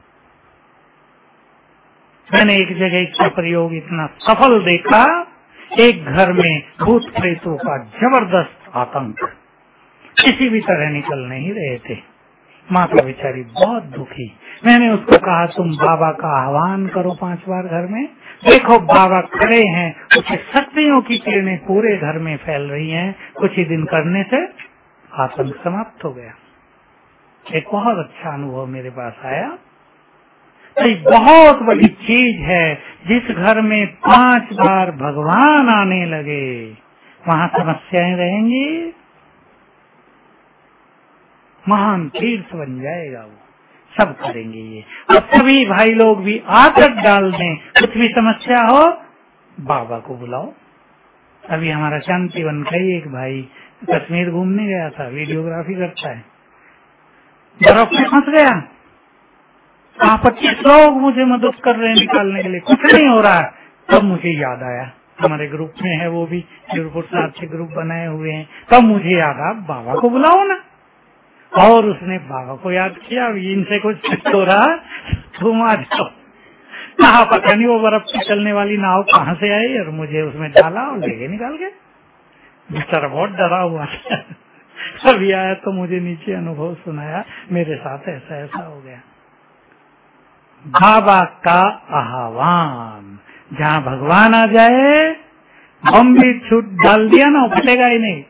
मैंने एक जगह इसका प्रयोग इतना सफल देखा, एक घर में भूत प्रेतों का जबरदस्त आतंक, किसी भी तरह निकल नहीं रहे थे। माता बेचारी बहुत दुखी। मैंने उसको कहा तुम बाबा का आह्वान करो पांच बार घर में, देखो बाबा खड़े हैं, उससे शक्तियों की किरणें पूरे घर में फैल रही हैं। कुछ ही दिन करने से आतंक समाप्त हो गया। एक बहुत अच्छा अनुभव मेरे पास आया। तो बहुत बड़ी चीज है, जिस घर में पांच बार भगवान आने लगे वहाँ समस्याएं रहेंगी, महान तीर्थ बन जाएगा वो। सब करेंगे ये, और सभी भाई लोग भी आदत डाल दें, कुछ भी समस्या हो बाबा को बुलाओ। अभी हमारा शांतिवन का ही एक भाई कश्मीर घूमने गया था, वीडियोग्राफी करता है, बर्फ में फंस गया। वहाँ पच्चीस लोग मुझे मदद कर रहे हैं निकालने के लिए, कुछ नहीं हो रहा है। तब मुझे याद आया, हमारे ग्रुप में है वो भी, शिवपुर साहब के ग्रुप बनाए हुए हैं। तब मुझे याद आ बाबा को बुलाओ ना, और उसने बाबा को याद किया। इनसे कुछ हो रहा, तुम आ जाओ। कहा पता नहीं वो बर्फ पे चलने वाली नाव कहाँ से आई और मुझे उसमें डाला और लेके निकाल के। बेचारा बहुत डरा हुआ था। अभी आया तो मुझे नीचे अनुभव सुनाया, मेरे साथ ऐसा ऐसा हो गया। बाबा का आह्वान, जहाँ भगवान आ जाए, बम भी छूट डाल दिया ना, फटेगा ही नहीं,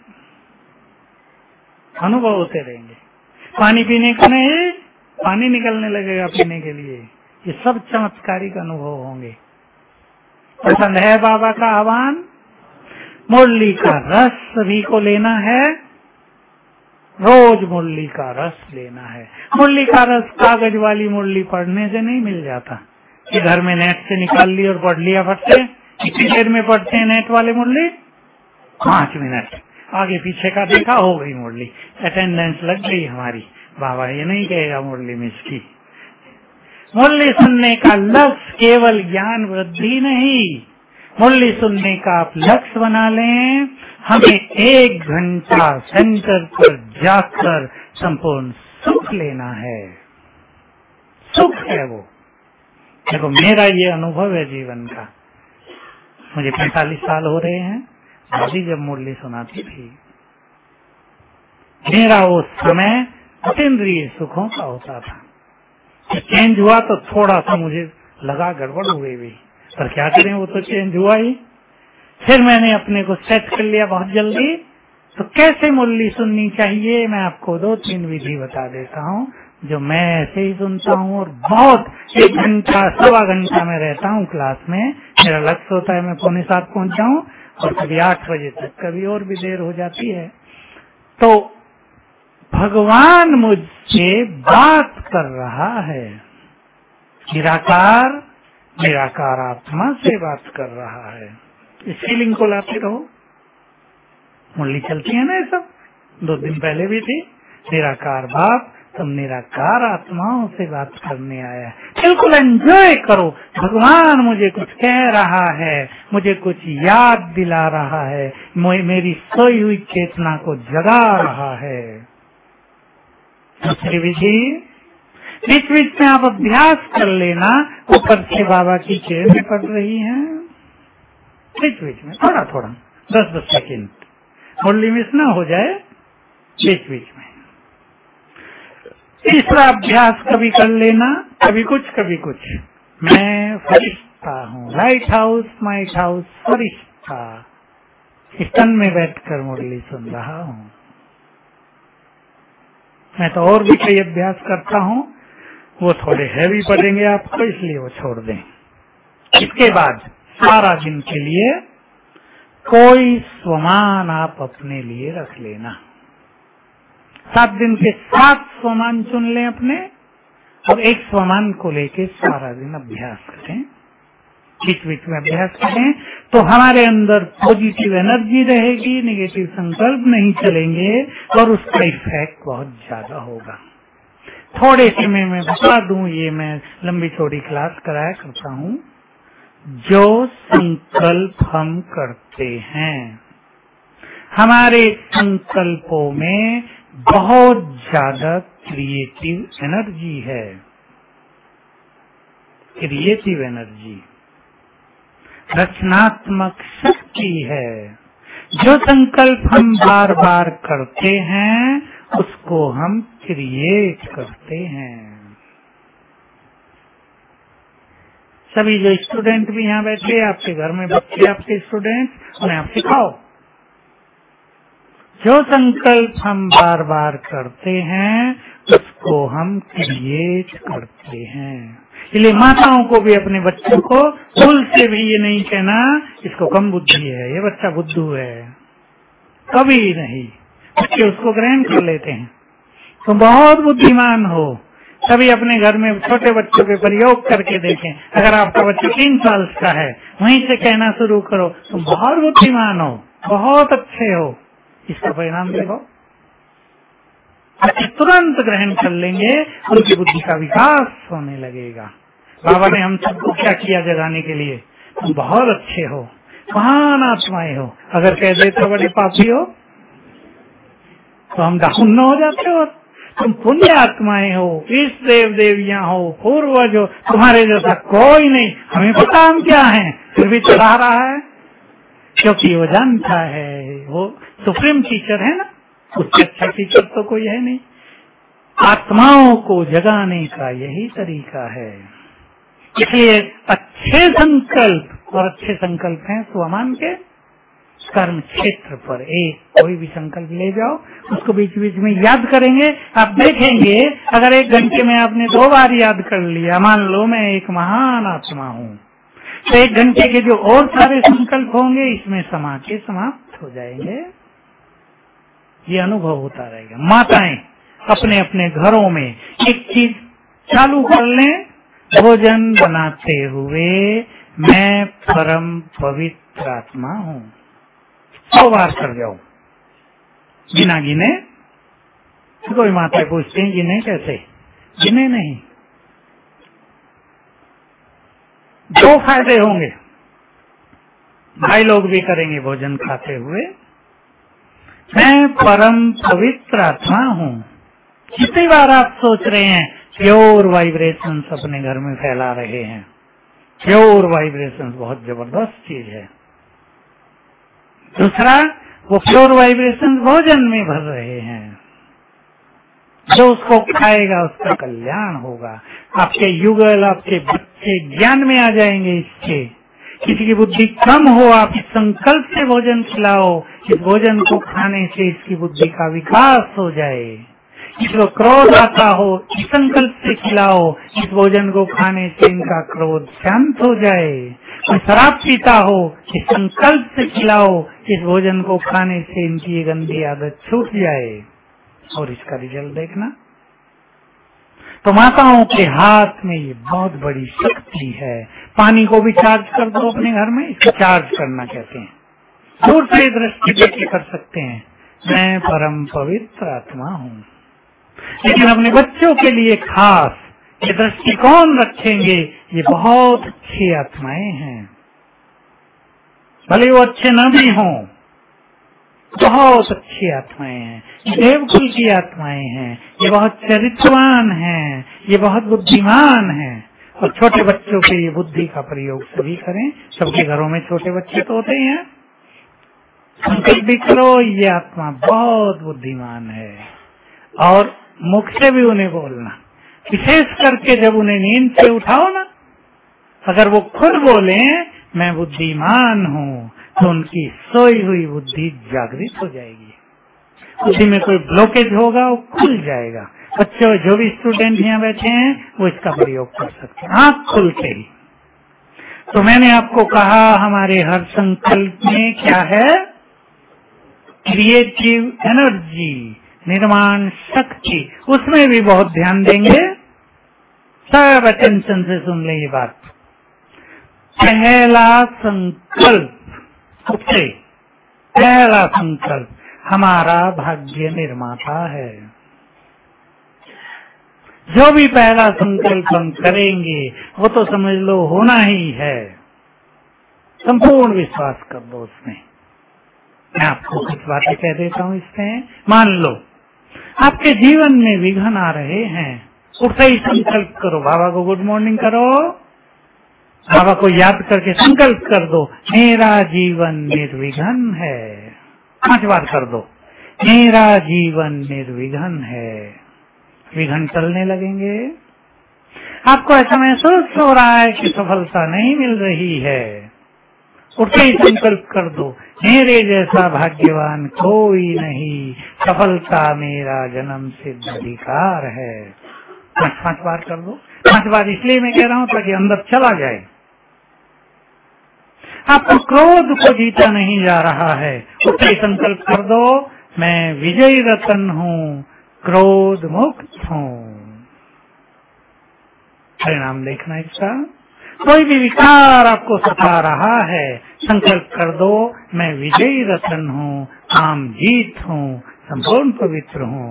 अनुभव होते रहेंगे। पानी पीने का नहीं, पानी निकलने लगेगा पीने के लिए। ये सब चमत्कारिक अनुभव होंगे। पसंद है बाबा का आह्वान? मुरली का रस सभी को लेना है, रोज मुरली का रस लेना है। मुरली का रस कागज वाली मुरली पढ़ने से नहीं मिल जाता कि घर में नेट से निकाल ली और पढ़ लिया फट से। कितनी देर में पढ़ते हैं नेट वाले मुरली? पांच मिनट, आगे पीछे का देखा, हो गई मुरली, अटेंडेंस लग गई हमारी। बाबा ये नहीं कहेगा मुरली मिस की। मुरली सुनने का लक्ष्य केवल ज्ञान वृद्धि नहीं, मुरली सुनने का आप लक्ष्य बना लें, हमें एक घंटा सेंटर पर जाकर संपूर्ण सुख लेना है। सुख है वो। देखो मेरा ये अनुभव है जीवन का। मुझे पैंतालीस साल हो रहे हैं। दादी जब मुरली सुनाती थी, मेरा वो समय अतीन्द्रिय सुखों का होता था। चेंज हुआ तो थोड़ा सा मुझे लगा गड़बड़ हो गई भी, पर क्या करें, वो तो चेंज हुआ ही। फिर मैंने अपने को सेट कर लिया बहुत जल्दी। तो कैसे मुरली सुननी चाहिए, मैं आपको दो तीन विधि बता देता हूँ, जो मैं ऐसे ही सुनता हूँ। और बहुत एक घंटा सवा घंटा में रहता हूँ क्लास में। मेरा लक्ष्य होता है मैं पौने सात पहुँच जाऊँ, और कभी आठ बजे तक, कभी और भी देर हो जाती है। तो भगवान मुझसे बात कर रहा है, निराकार निराकार आत्मा से बात कर रहा है। इस फीलिंग को लाते रहो। मुरली चलती है ना, ये सब दो दिन पहले भी थी। निराकार बाप तुम निराकार आत्माओं से बात करने आया है, बिल्कुल एंजॉय करो। भगवान मुझे कुछ कह रहा है, मुझे कुछ याद दिला रहा है, मेरी सोई हुई चेतना को जगा रहा है। दूसरी विधि, बीच बीच में आप अभ्यास कर लेना। ऊपर से बाबा की किरणें पड़ रही हैं, बीच बीच में थोड़ा थोड़ा दस दस सेकेंड, मुरली मिस ना हो जाए बीच बीच में। तीसरा अभ्यास कभी कर लेना, कभी कुछ कभी कुछ। मैं फरिश्ता हूँ, लाइट हाउस माइट हाउस फरिश्ता, स्तन में बैठकर मुरली सुन रहा हूँ। मैं तो और भी कई अभ्यास करता हूँ, वो थोड़े हैवी पड़ेंगे आपको, इसलिए वो छोड़ दें। इसके बाद सारा दिन के लिए कोई स्वमान आप अपने लिए रख लेना। सात दिन के सात स्वमान चुन लें अपने, और एक स्वमान को लेके सारा दिन अभ्यास करें। बीच बीच में अभ्यास करें तो हमारे अंदर पॉजिटिव एनर्जी रहेगी, नेगेटिव संकल्प नहीं चलेंगे, और उसका इफेक्ट बहुत ज्यादा होगा। थोड़े से में मैं बता दूं, ये मैं लंबी चौड़ी क्लास कराया करता हूँ। जो संकल्प हम करते हैं, हमारे संकल्पों में बहुत ज्यादा क्रिएटिव एनर्जी है, क्रिएटिव एनर्जी, रचनात्मक शक्ति है। जो संकल्प हम बार बार करते हैं उसको हम क्रिएट करते हैं। सभी जो स्टूडेंट भी यहाँ बैठे, आपके घर में बच्चे आपके स्टूडेंट, उन्हें आप सिखाओ। जो संकल्प हम बार बार करते हैं उसको हम क्रिएट करते हैं। इसलिए माताओं को भी अपने बच्चों को भूल से भी ये नहीं कहना इसको कम बुद्धि है, ये बच्चा बुद्धू है, कभी नहीं। बच्चे उसको ग्रहण कर लेते हैं। तुम बहुत बुद्धिमान हो। सभी अपने घर में छोटे बच्चों पे प्रयोग करके देखें। अगर आपका बच्चा तीन साल का है, वहीं से कहना शुरू करो तुम बहुत बुद्धिमान हो, बहुत अच्छे हो, इसका परिणाम देखो, बच्चे तुरंत ग्रहण कर लेंगे, उनकी बुद्धि का विकास होने लगेगा। बाबा ने हम सबको क्या किया जगाने के लिए? तुम बहुत अच्छे हो, महान आत्माएं हो। अगर कह देते बड़े पापी हो तो हम डाउन न हो जाते हो। तुम पुण्य आत्माएं हो, इष्ट देव देवियां हो, पूर्वज हो, तुम्हारे जैसा कोई नहीं। हमें पता हम क्या हैं, फिर भी चढ़ा रहा है, क्योंकि वो जानता है वो सुप्रीम टीचर है ना, उससे अच्छा टीचर तो कोई है नहीं। आत्माओं को जगाने का यही तरीका है। इसलिए अच्छे संकल्प, और अच्छे संकल्प हैं स्वमान के कर्म क्षेत्र पर। एक कोई भी संकल्प ले जाओ, उसको बीच बीच में याद करेंगे। आप देखेंगे अगर एक घंटे में आपने दो बार याद कर लिया, मान लो मैं एक महान आत्मा हूँ, तो एक घंटे के जो और सारे संकल्प होंगे इसमें समा के समाप्त हो जाएंगे। ये अनुभव होता रहेगा। माताएं अपने अपने घरों में एक चीज चालू कर लें, भोजन बनाते हुए मैं परम पवित्र आत्मा हूँ, सौ बार कर जाओ बिना गिने। कोई माताएं पूछती हैं गिने कैसे? गिने नहीं। दो फायदे होंगे, भाई लोग भी करेंगे भोजन खाते हुए। मैं परम पवित्र आत्मा हूँ। कितनी बार आप सोच रहे हैं प्योर वाइब्रेशन अपने घर में फैला रहे हैं। प्योर वाइब्रेशन बहुत जबरदस्त चीज है। दूसरा, वो प्योर वाइब्रेशन भोजन में भर रहे हैं। जो उसको खाएगा उसका कल्याण होगा। आपके युगल, आपके बच्चे ज्ञान में आ जाएंगे इससे। किसी की बुद्धि कम हो, आप इस संकल्प से भोजन खिलाओ, इस भोजन को खाने से इसकी बुद्धि का विकास हो जाए। इसको क्रोध आता हो, इस संकल्प से खिलाओ, इस भोजन को खाने से इनका क्रोध शांत हो जाए। कोई शराब पीता हो, इस संकल्प से खिलाओ, इस भोजन को खाने से इनकी गंदी आदत छूट जाए, और इसका रिजल्ट देखना। तो माताओं के हाथ में ये बहुत बड़ी शक्ति है। पानी को भी चार्ज कर दो अपने घर में, इसको चार्ज करना कहते हैं। दूर से दृष्टि देके कर सकते हैं, मैं परम पवित्र आत्मा हूँ। लेकिन अपने बच्चों के लिए खास ये दृष्टिकोण रखेंगे, ये बहुत अच्छी आत्माएं हैं, भले वो अच्छे न भी हों, बहुत अच्छी आत्माएं हैं। ये देवकुल की आत्माएं हैं, ये बहुत चरित्रवान हैं, ये बहुत बुद्धिमान हैं। और छोटे बच्चों के ये बुद्धि का प्रयोग सभी करें। सबके घरों में छोटे बच्चे तो होते ही हैं। संकल्प भी करो, ये आत्मा बहुत बुद्धिमान है, और मुख से भी उन्हें बोलना। विशेष करके जब उन्हें नींद से उठाओ ना, अगर वो खुद बोले मैं बुद्धिमान हूँ, तो उनकी सोई हुई बुद्धि जागृत हो जाएगी। बुद्धि में कोई ब्लॉकेज होगा वो खुल जाएगा। बच्चों, जो भी स्टूडेंट यहाँ बैठे हैं वो इसका प्रयोग कर सकते हैं आँख खुलते ही। तो मैंने आपको कहा हमारे हर संकल्प में क्या है? क्रिएटिव एनर्जी, निर्माण शक्ति। उसमें भी बहुत ध्यान देंगे। सब अटेंशन से सुन ले ये बात। पहला संकल्प, सबसे पहला संकल्प हमारा भाग्य निर्माता है। जो भी पहला संकल्प हम करेंगे वो तो समझ लो होना ही है। संपूर्ण विश्वास कर दो उसमें। मैं आपको कुछ बातें कह देता हूँ इसमें। मान लो आपके जीवन में विघ्न आ रहे हैं, उठते ही संकल्प करो, बाबा को गुड मॉर्निंग करो, बाबा को याद करके संकल्प कर दो, मेरा जीवन निर्विघ्न है। पांच बार कर दो, मेरा जीवन निर्विघ्न है। विघ्न टलने लगेंगे। आपको ऐसा महसूस हो रहा है कि सफलता नहीं मिल रही है, उठते ही संकल्प कर दो, मेरे जैसा भाग्यवान कोई नहीं, सफलता मेरा जन्म सिद्ध अधिकार है। पांच पांच बार कर दो। पांच बार इसलिए मैं कह रहा हूँ ताकि अंदर चला जाए। आपको क्रोध को जीता नहीं जा रहा है, उठते ही संकल्प कर दो, मैं विजयी रतन हूँ, क्रोध मुक्त हूँ। परिणाम देखना इसका। कोई भी विकार आपको सता रहा है, संकल्प कर दो, मैं विजयी रतन हूँ, काम जीत हूँ, संपूर्ण पवित्र हूँ।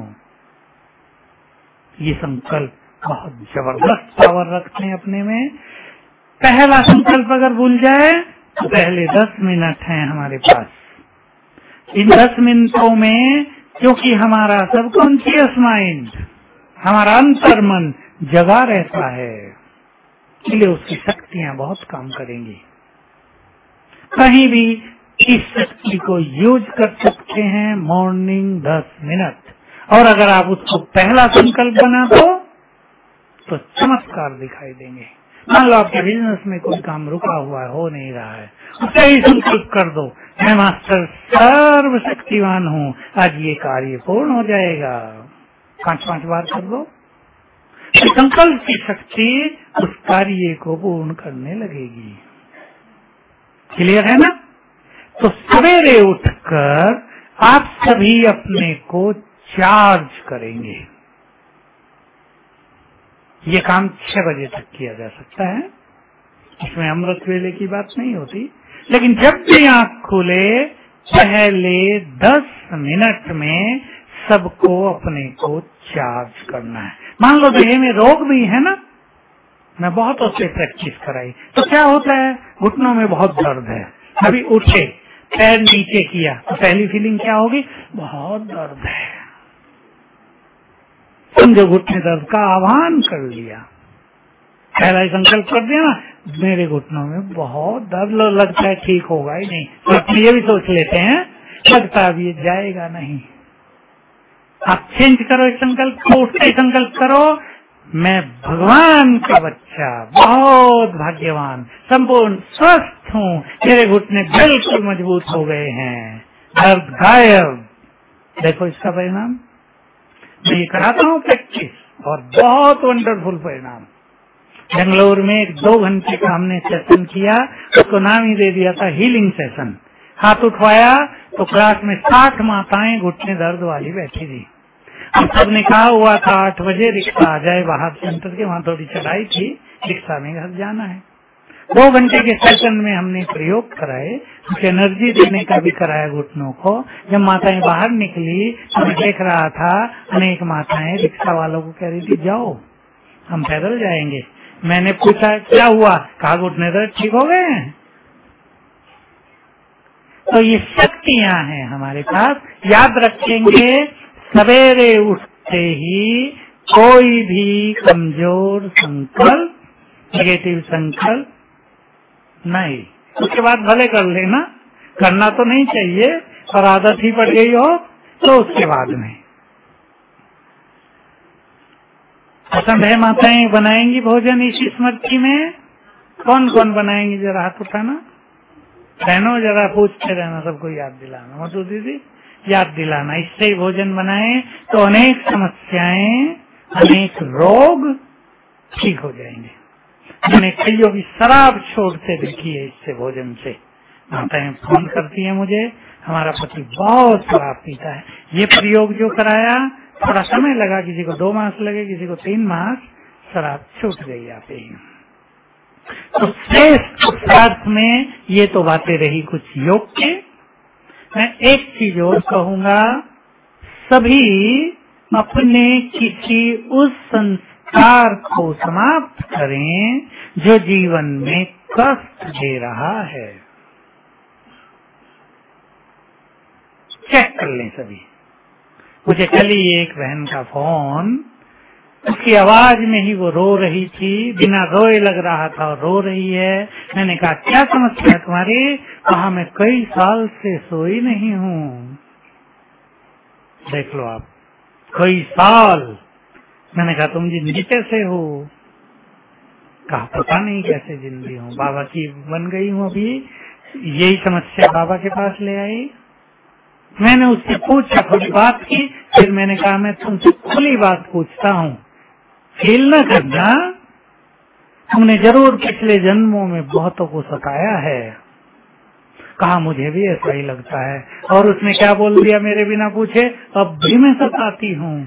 ये संकल्प बहुत जबरदस्त पावर रखते हैं अपने में। पहला संकल्प अगर भूल जाए तो पहले दस मिनट हैं हमारे पास। इन दस मिनटों में क्योंकि हमारा सबकॉन्शियस माइंड, हमारा अंतर्मन जगा रहता है, इसलिए उसकी शक्तियां बहुत काम करेंगी। कहीं भी इस शक्ति को यूज कर सकते हैं। मॉर्निंग दस मिनट, और अगर आप उसको पहला संकल्प बना दो तो चमत्कार दिखाई देंगे। मान लो आपके बिजनेस में कोई काम रुका हुआ है, हो नहीं रहा है, उससे ही संकल्प कर दो, मैं मास्टर सर्वशक्तिवान हूँ, आज ये कार्य पूर्ण हो जाएगा। पांच पांच बार कर दो। संकल्प की शक्ति उस कार्य को पूर्ण करने लगेगी। क्लियर है ना? तो सवेरे उठकर आप सभी अपने को चार्ज करेंगे। ये काम छह बजे तक किया जा सकता है, इसमें अमृत वेले की बात नहीं होती, लेकिन जब भी आंख खुले पहले दस मिनट में सबको अपने को चार्ज करना है। मान लो देह में रोग भी है ना, मैं बहुत उससे प्रैक्टिस कराई तो क्या होता है, घुटनों में बहुत दर्द है, अभी उठे पैर नीचे किया तो पहली फीलिंग क्या होगी, बहुत दर्द है। समझो घुटने दर्द का आह्वान कर लिया, पहला ही संकल्प कर दिया ना, मेरे घुटनों में बहुत दर्द, लगता है ठीक होगा ही नहीं, तो अपने ये भी सोच लेते हैं लगता अब ये जाएगा नहीं। आप चेंज करो इस संकल्प को, उठते संकल्प करो, मैं भगवान का बच्चा, बहुत भाग्यवान, संपूर्ण स्वस्थ हूँ, मेरे घुटने बिल्कुल मजबूत हो गए हैं, दर्द गायब। देखो इसका परिणाम, मैं ये कराता हूँ प्रैक्टिस और बहुत वंडरफुल परिणाम। बेंगलोर में एक दो घंटे का हमने सेशन किया, उसको नाम ही दे दिया था हीलिंग सेशन। हाथ उठवाया तो क्लास में साठ माताएं घुटने दर्द वाली बैठी थी। हम सबने कहा हुआ था आठ बजे रिक्शा आ जाए बाहर सेंटर के, वहाँ थोड़ी चढ़ाई थी, रिक्शा में घर जाना है। दो घंटे के सेशन में हमने प्रयोग कराए, कुछ एनर्जी देने का भी कराया घुटनों को। जब माताएं बाहर निकली तो मैं देख रहा था अनेक माताएं रिक्शा वालों को कह रही थी जाओ हम पैदल जाएंगे। मैंने पूछा क्या हुआ, कहा घुटने दर्द ठीक हो गए हैं। तो ये शक्तियां हैं हमारे पास, याद रखेंगे। सवेरे उठते ही कोई भी कमजोर संकल्प, नेगेटिव संकल्प नहीं, उसके बाद भले कर लेना, करना तो नहीं चाहिए, और आदत ही पड़ गई हो तो उसके बाद में। पसंद है माताएं बनाएंगी भोजन इस स्मृति में? कौन कौन बनाएंगी जरा हाथ उठाना। बहनों जरा पूछते रहना, सबको याद दिलाना, मधु दीदी याद दिलाना, इससे ही भोजन बनाए तो अनेक समस्याएं, अनेक रोग ठीक हो जाएंगे। मैंने कईयों की शराब छोड़ते देखी है इससे, भोजन से। माताएं फोन करती हैं मुझे, हमारा पति बहुत शराब पीता है। ये प्रयोग जो कराया थोड़ा समय लगा, किसी को दो मास लगे, किसी को तीन मास, शराब छूट गई आप ही। तो श्रेष्ठ पुरुषार्थ में ये तो बातें रही कुछ योग के। मैं एक चीज और कहूंगा, सभी अपने किसी उस संस्कार को समाप्त करें जो जीवन में कष्ट दे रहा है। चेक कर लें सभी। मुझे कल ही एक बहन का फोन, उसकी आवाज में ही वो रो रही थी, बिना रोए लग रहा था और रो रही है। मैंने कहा क्या समस्या है तुम्हारी? कहा मैं कई साल से सोई नहीं हूँ। देख लो आप, कई साल। मैंने कहा तुम जिंदगी कैसे हो? कहा पता नहीं कैसे जिंदगी हूँ, बाबा की बन गई हूँ। अभी यही समस्या बाबा के पास ले आई। मैंने उससे पूछा, थोड़ी बात की, फिर मैंने कहा मैं तुमसे खुली बात पूछता हूँ, फील न करना, तुमने जरूर पिछले जन्मों में बहुतों को सताया है। कहा मुझे भी ऐसा ही लगता है। और उसने क्या बोल दिया मेरे बिना पूछे? अब भी मैं सताती हूँ।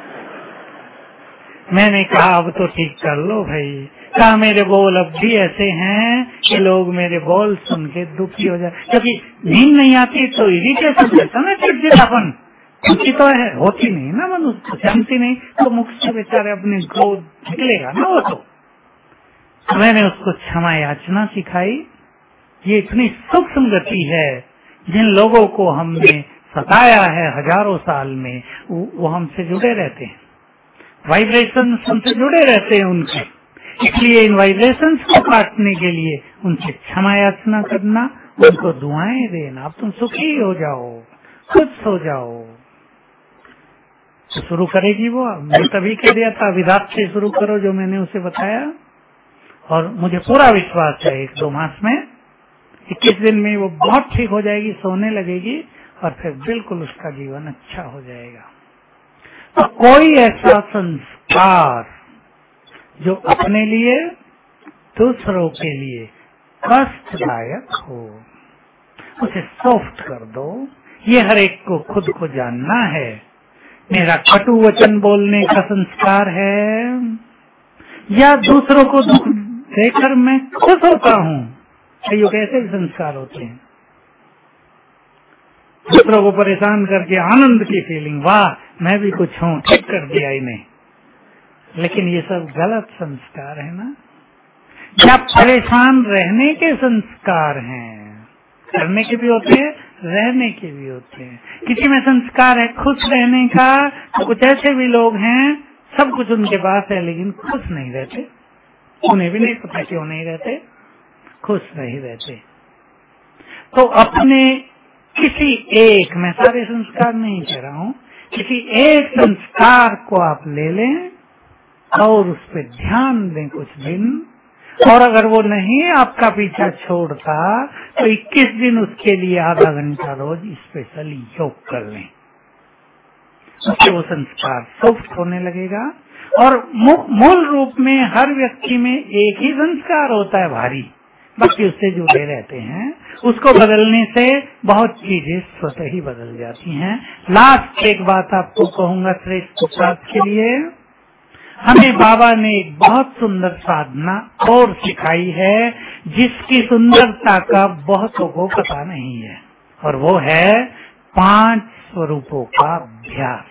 मैंने कहा अब तो ठीक कर लो भाई। कहा मेरे बोल अब भी ऐसे हैं कि लोग मेरे बोल सुन के दुखी हो जाए, क्योंकि नींद नहीं आती तो इरिटेशन रहता ना, चिड़चिड़ापन खुशी तो है, होती नहीं ना, मनुष्य को शांति नहीं, तो मुख से बेचारे अपने क्रोध निकलेगा ना वो। तो मैंने उसको क्षमा याचना सिखाई। ये इतनी सूक्ष्म गति है, जिन लोगों को हमने सताया है हजारों साल में, वो, वो हमसे जुड़े रहते हैं, वाइब्रेशन हमसे जुड़े रहते हैं उनके। इसलिए इन वाइब्रेशंस को काटने के लिए उनसे क्षमा याचना करना, उनको दुआएं देना, अब तुम सुखी हो जाओ, खुश हो जाओ। तो शुरू करेगी वो। मैं तभी कह दिया था विधात से शुरू करो, जो मैंने उसे बताया, और मुझे पूरा विश्वास है एक दो मास में, इक्कीस दिन में वो बहुत ठीक हो जाएगी, सोने लगेगी और फिर बिल्कुल उसका जीवन अच्छा हो जाएगा। तो कोई ऐसा संस्कार जो अपने लिए दूसरों के लिए कष्टदायक हो, उसे सॉफ्ट कर दो। ये हर एक को खुद को जानना है। मेरा कटु वचन बोलने का संस्कार है या दूसरों को दुख देकर मैं खुश होता हूँ? ये कैसे संस्कार होते हैं? दूसरों को परेशान करके आनंद की फीलिंग, वाह मैं भी कुछ हूँ, ठीक कर दिया इन्हें। लेकिन ये सब गलत संस्कार है ना। क्या परेशान रहने के संस्कार हैं? करने के भी होते हैं, रहने के भी होते हैं। किसी में संस्कार है खुश रहने का, तो कुछ ऐसे भी लोग हैं सब कुछ उनके पास है लेकिन खुश नहीं रहते। उन्हें भी नहीं पता क्यों नहीं रहते, खुश नहीं रहते। तो अपने किसी एक, मैं सारे संस्कार नहीं कह रहा हूँ, किसी एक संस्कार को आप ले लें और उस पर ध्यान दें कुछ दिन, और अगर वो नहीं आपका पीछा छोड़ता तो इक्कीस दिन उसके लिए आधा घंटा रोज स्पेशल योग कर लें। उससे वो संस्कार सॉफ्ट होने लगेगा। और मूल रूप में हर व्यक्ति में एक ही संस्कार होता है भारी, बाकी उससे जुड़े रहते हैं। उसको बदलने से बहुत चीजें स्वतः ही बदल जाती हैं। लास्ट एक बात आपको कहूंगा श्रेष्ठ पुरुषार्थ के लिए, हमें बाबा ने एक बहुत सुंदर साधना और सिखाई है जिसकी सुंदरता का बहुतों को पता नहीं है, और वो है पांच स्वरूपों का अभ्यास।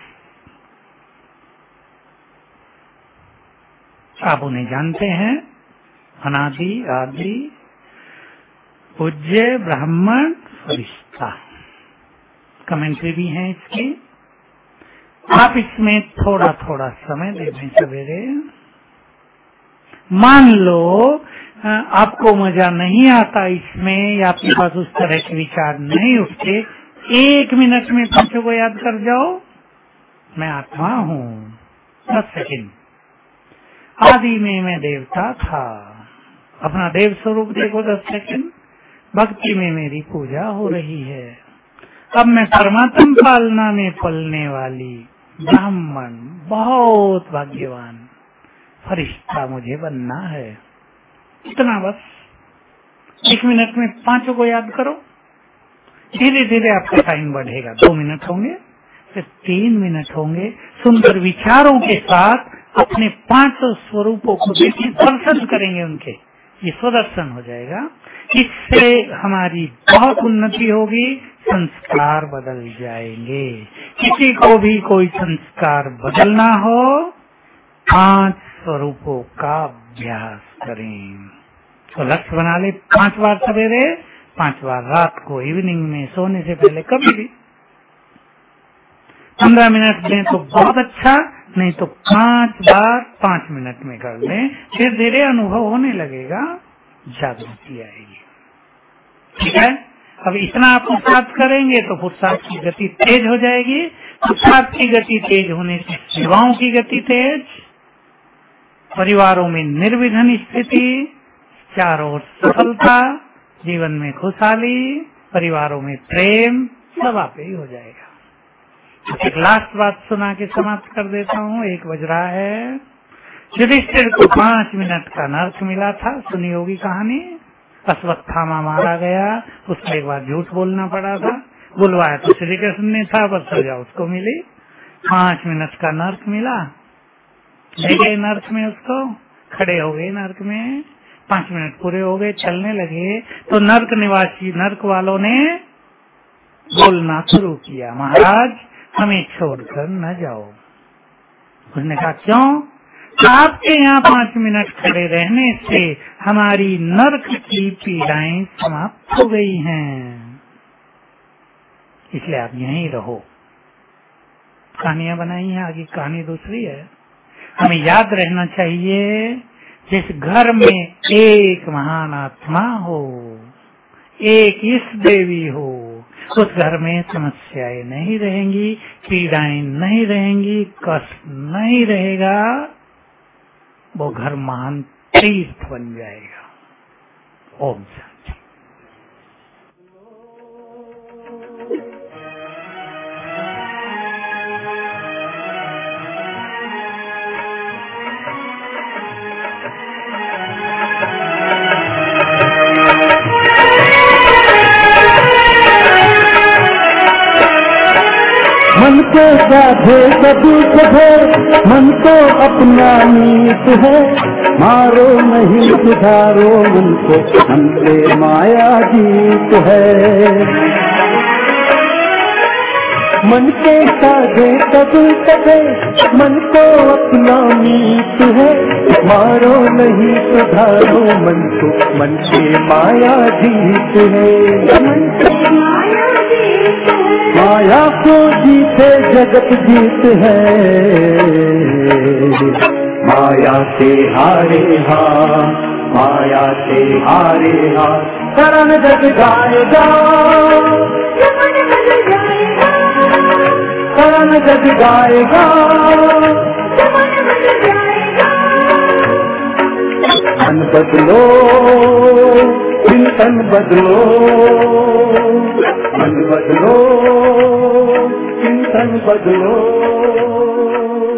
आप उन्हें जानते हैं, अनादि, आदि, पूज्य, ब्राह्मण, फरिश्ता। कमेंट्री भी है इसकी। आप इसमें थोड़ा थोड़ा समय दे दें सवेरे। मान लो आपको मजा नहीं आता इसमें, या आपके पास उस तरह के विचार नहीं उठते, एक मिनट में पांचों को याद कर जाओ। मैं आत्मा हूँ, दस सेकंड। आदि में मैं देवता था, अपना देव स्वरूप देखो, दस सेकंड। भक्ति में मेरी पूजा हो रही है, अब मैं परमात्म पालना में पलने वाली ब्राह्मण, बहुत भाग्यवान, फरिश्ता मुझे बनना है। इतना बस। एक मिनट में पांचों को याद करो। धीरे धीरे आपका टाइम बढ़ेगा। दो मिनट होंगे, फिर तीन मिनट होंगे। सुंदर विचारों के साथ अपने पांचों स्वरूपों को देखिए, दर्शन करेंगे उनके, ये स्वदर्शन हो जाएगा। इससे हमारी बहुत उन्नति होगी, संस्कार बदल जाएंगे। किसी को भी कोई संस्कार बदलना हो, पांच स्वरूपों का अभ्यास करें। तो लक्ष्य बना ले, पांच बार सवेरे, पांच बार रात को, इवनिंग में सोने से पहले कभी भी। पंद्रह मिनट दें तो बहुत अच्छा, नहीं तो पांच बार पांच मिनट में कर लें। धीरे धीरे अनुभव होने लगेगा, जागृति आएगी। ठीक है। अब इतना आप पुरुषार्थ करेंगे तो पुरुषार्थ की गति तेज हो जाएगी। पुरुषार्थ की गति तेज होने से सेवाओं की गति तेज, परिवारों में निर्विघ्न स्थिति, चारों ओर सफलता, जीवन में खुशहाली, परिवारों में प्रेम, सब आपे ही हो जाएगा। एक लास्ट बात सुना के समाप्त कर देता हूँ। एक बज रहा है। युधिष्ठिर को पांच मिनट का नर्क मिला था, सुनी होगी कहानी। अश्वत्थामा मारा गया, उसको एक बार झूठ बोलना पड़ा था, बुलवाया तो श्री कृष्ण ने था, बस सजा उसको मिली। पांच मिनट का नर्क मिला, ले गए नर्क में, उसको खड़े हो गए नर्क में। पांच मिनट पूरे हो गए, चलने लगे तो नर्क निवासी, नर्क वालों ने बोलना शुरू किया, महाराज हमें छोड़कर न जाओ। उसने कहा क्यों? आपके यहाँ पांच मिनट खड़े रहने से हमारी नर्क की पीड़ाएं समाप्त हो गई हैं, इसलिए आप यहीं रहो। कहानियां बनाई हैं, आगे कहानी दूसरी है। हमें याद रहना चाहिए, जिस घर में एक महान आत्मा हो, एक इस देवी हो, उस घर में समस्याएं नहीं रहेंगी, पीड़ाएं नहीं रहेंगी, कष्ट नहीं रहेगा। वो घर महान तीर्थ बन जाएगा। ओम शांति। मन को साधे कभी सधे, मन को अपना मीत है, मारो नहीं सुधारो मन को, मन से माया जीत है। मन के साधे कभी सधे, मन को अपना मीत है, मारो नहीं सुधारो मन को, मन से माया जीत है। माया को जीते जगत जीत है, माया से हारे हार, माया से हारे हार, करण जग गाएगा, करण जग गाएगा, मन बदलो चिंतन बदलो, मन बदलो चिंतन बदलो।